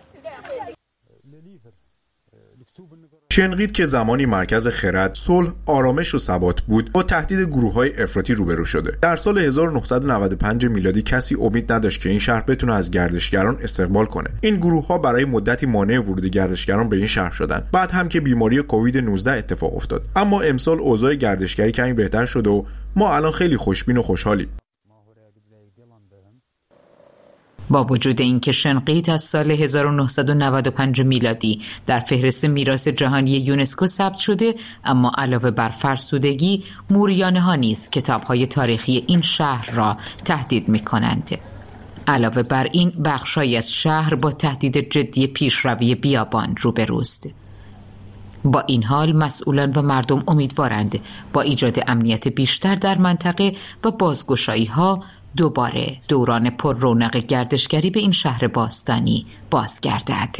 شنقیط که زمانی مرکز خرد، صلح، آرامش و ثبات بود، با تهدید گروه‌های افراطی روبرو شده. در سال 1995 میلادی کسی امید نداشت که این شهر بتونه از گردشگران استقبال کنه. این گروه‌ها برای مدتی مانع ورود گردشگران به این شهر شدند. بعد هم که بیماری کووید 19 اتفاق افتاد. اما امسال اوضاع گردشگری کمی بهتر شده و ما الان خیلی خوشبین و خوشحالیم. با وجود اینکه شنقیط از سال 1995 میلادی در فهرست میراث جهانی یونسکو ثبت شده، اما علاوه بر فرسودگی، موریانه‌ها نیز کتاب‌های تاریخی این شهر را تهدید می‌کنند. علاوه بر این، بخش‌هایی از شهر با تهدید جدی پیشروی بیابان روبروست. با این حال مسئولان و مردم امیدوارند با ایجاد امنیت بیشتر در منطقه و بازگشایی‌ها دوباره دوران پر رونق گردشگری به این شهر باستانی بازگردد.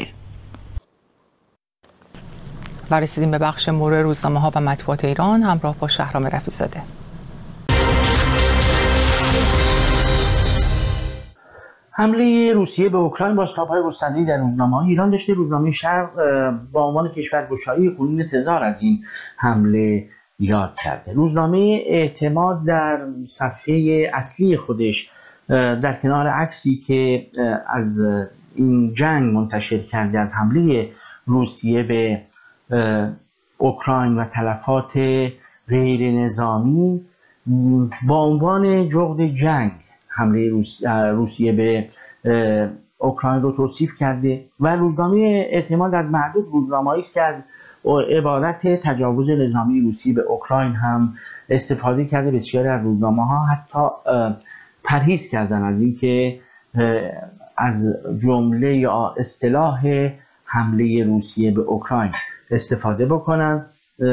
و رسیدیم به بخش مرور روزنامه‌ها و مطبوعات ایران همراه با شهرام رفیع‌زاده. حمله روسیه به اوکراین با شتاب‌های گسترده‌ای در روزنامه‌های ایران داشته. روزنامه شرق با عنوان کشورگشایی کنون تزار از این حمله یاد کرده. روزنامه اعتماد در صفحه اصلی خودش در کنار عکسی که از این جنگ منتشر کرده از حمله روسیه به اوکراین و تلفات غیر نظامی با عنوان جغد جنگ حمله روسیه به اوکراین رو توصیف کرده و روزنامه اعتماد از معدود روزنامه‌ای است که از عبارت تجاوز نظامی روسی به اوکراین هم استفاده کرده. بسیاری از روزنامه‌ها حتی پرهیز کردن از اینکه از جمله یا اصطلاح حمله روسیه به اوکراین استفاده بکنن.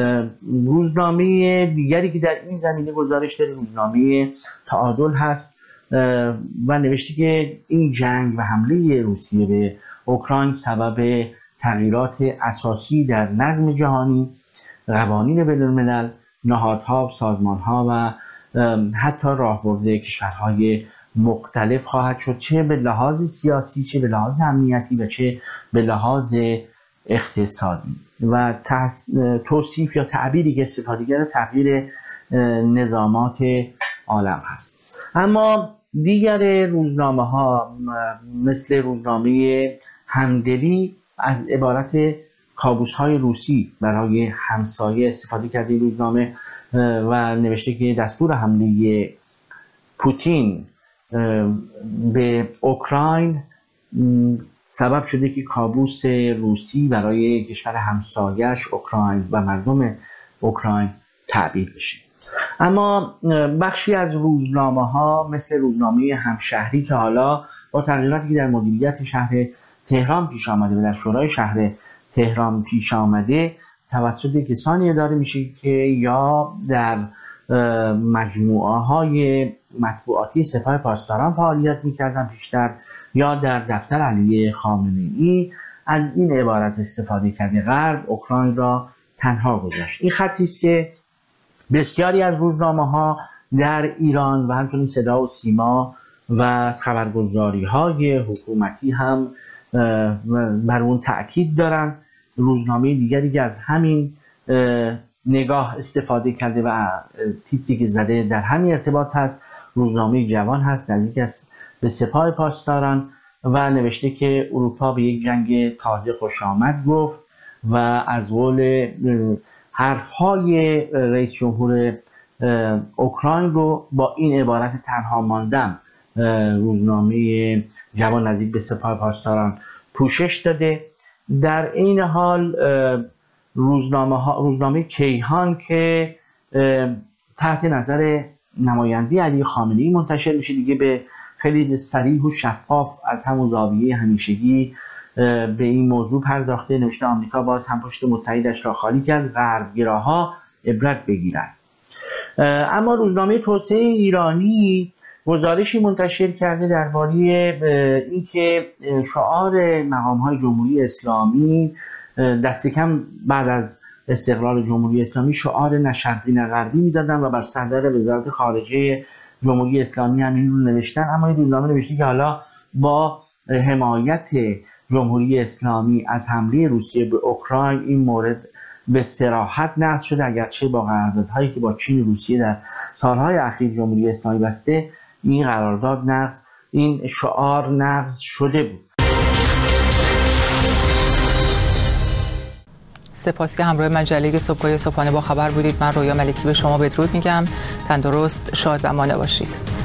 روزنامه دیگری که در این زمینه گزارش داره روزنامه تعادل هست و نوشته که این جنگ و حمله روسیه به اوکراین سبب تغییرات اساسی در نظم جهانی، قوانین بین‌الملل، نهادها، سازمانها و حتی راهبرد کشورهای مختلف خواهد شد، چه به لحاظ سیاسی، چه به لحاظ امنیتی و چه به لحاظ اقتصادی. و توصیف یا تعبیری که استفاده کرده تغییر نظامات عالم هست. اما دیگر روزنامه‌ها مثل روزنامه همدلی از عبارت کابوس‌های روسی برای همسایه استفاده کرده روزنامه و نوشته که دستور حمله پوتین به اوکراین سبب شده که کابوس روسی برای کشور همسایه‌اش اوکراین و مردم اوکراین تعبیر بشه. اما بخشی از روزنامه‌ها مثل روزنامه همشهری که حالا با تغییراتی که در مدیریت شهر تهران پیش آمده و در شورای شهر تهران پیش آمده توسط کسانی اداره میشه که یا در مجموعه‌های مطبوعاتی سپاه پاسداران فعالیت میکردن پیشتر یا در دفتر علی خامنه‌ای از این عبارت استفاده کرده: غرب اوکراین را تنها گذاشت. این خطی است که بسیاری از روزنامه‌ها در ایران و همچنین صدا و سیما و خبرگزاری‌های حکومتی هم بر اون تأکید دارن. روزنامه دیگری که از همین نگاه استفاده کرده و تیتری که زده در همین ارتباط هست روزنامه جوان هست، نزدیک است به سپاه پاسداران و نوشته که اروپا به یک جنگ تازه خوش آمد گفت و از قول حرفهای رئیس جمهور اوکراین رو با این عبارت تنها ماندم روزنامه جوان نزدیک به سپاه پاسداران پوشش داده. در این حال روزنامه کیهان که تحت نظر نماینده علی خامنه‌ای منتشر میشه دیگه به خیلی صریح و شفاف از همون زاویه همیشگی به این موضوع پرداخته. نوشته آمریکا باز هم پشت متحدش را خالی کرد، غربگراها عبرت بگیرند. اما روزنامه توسعه ایرانی گزارشی منتشر کرده درباره اینکه شعار مقام‌های جمهوری اسلامی دست کم بعد از استقلال جمهوری اسلامی شعار نه شرقی نه غربی میدادن و بر صدر وزارت خارجه جمهوری اسلامی هم این رو نوشتن. اما این روزنامه نوشته که حالا با حمایت جمهوری اسلامی از حمله روسیه به اوکراین این مورد به صراحت نقض شده، اگرچه با قراردادهایی که با چین و روسیه در سالهای اخیر جمهوری اسلامی بسته این قرارداد این شعار نقض شده بود. سپاس که همراه مجله صبحگاهی صبحانه با خبر بودید. من رویا ملکی به شما بدرود میگم. تندرست، شاد و مانده باشید.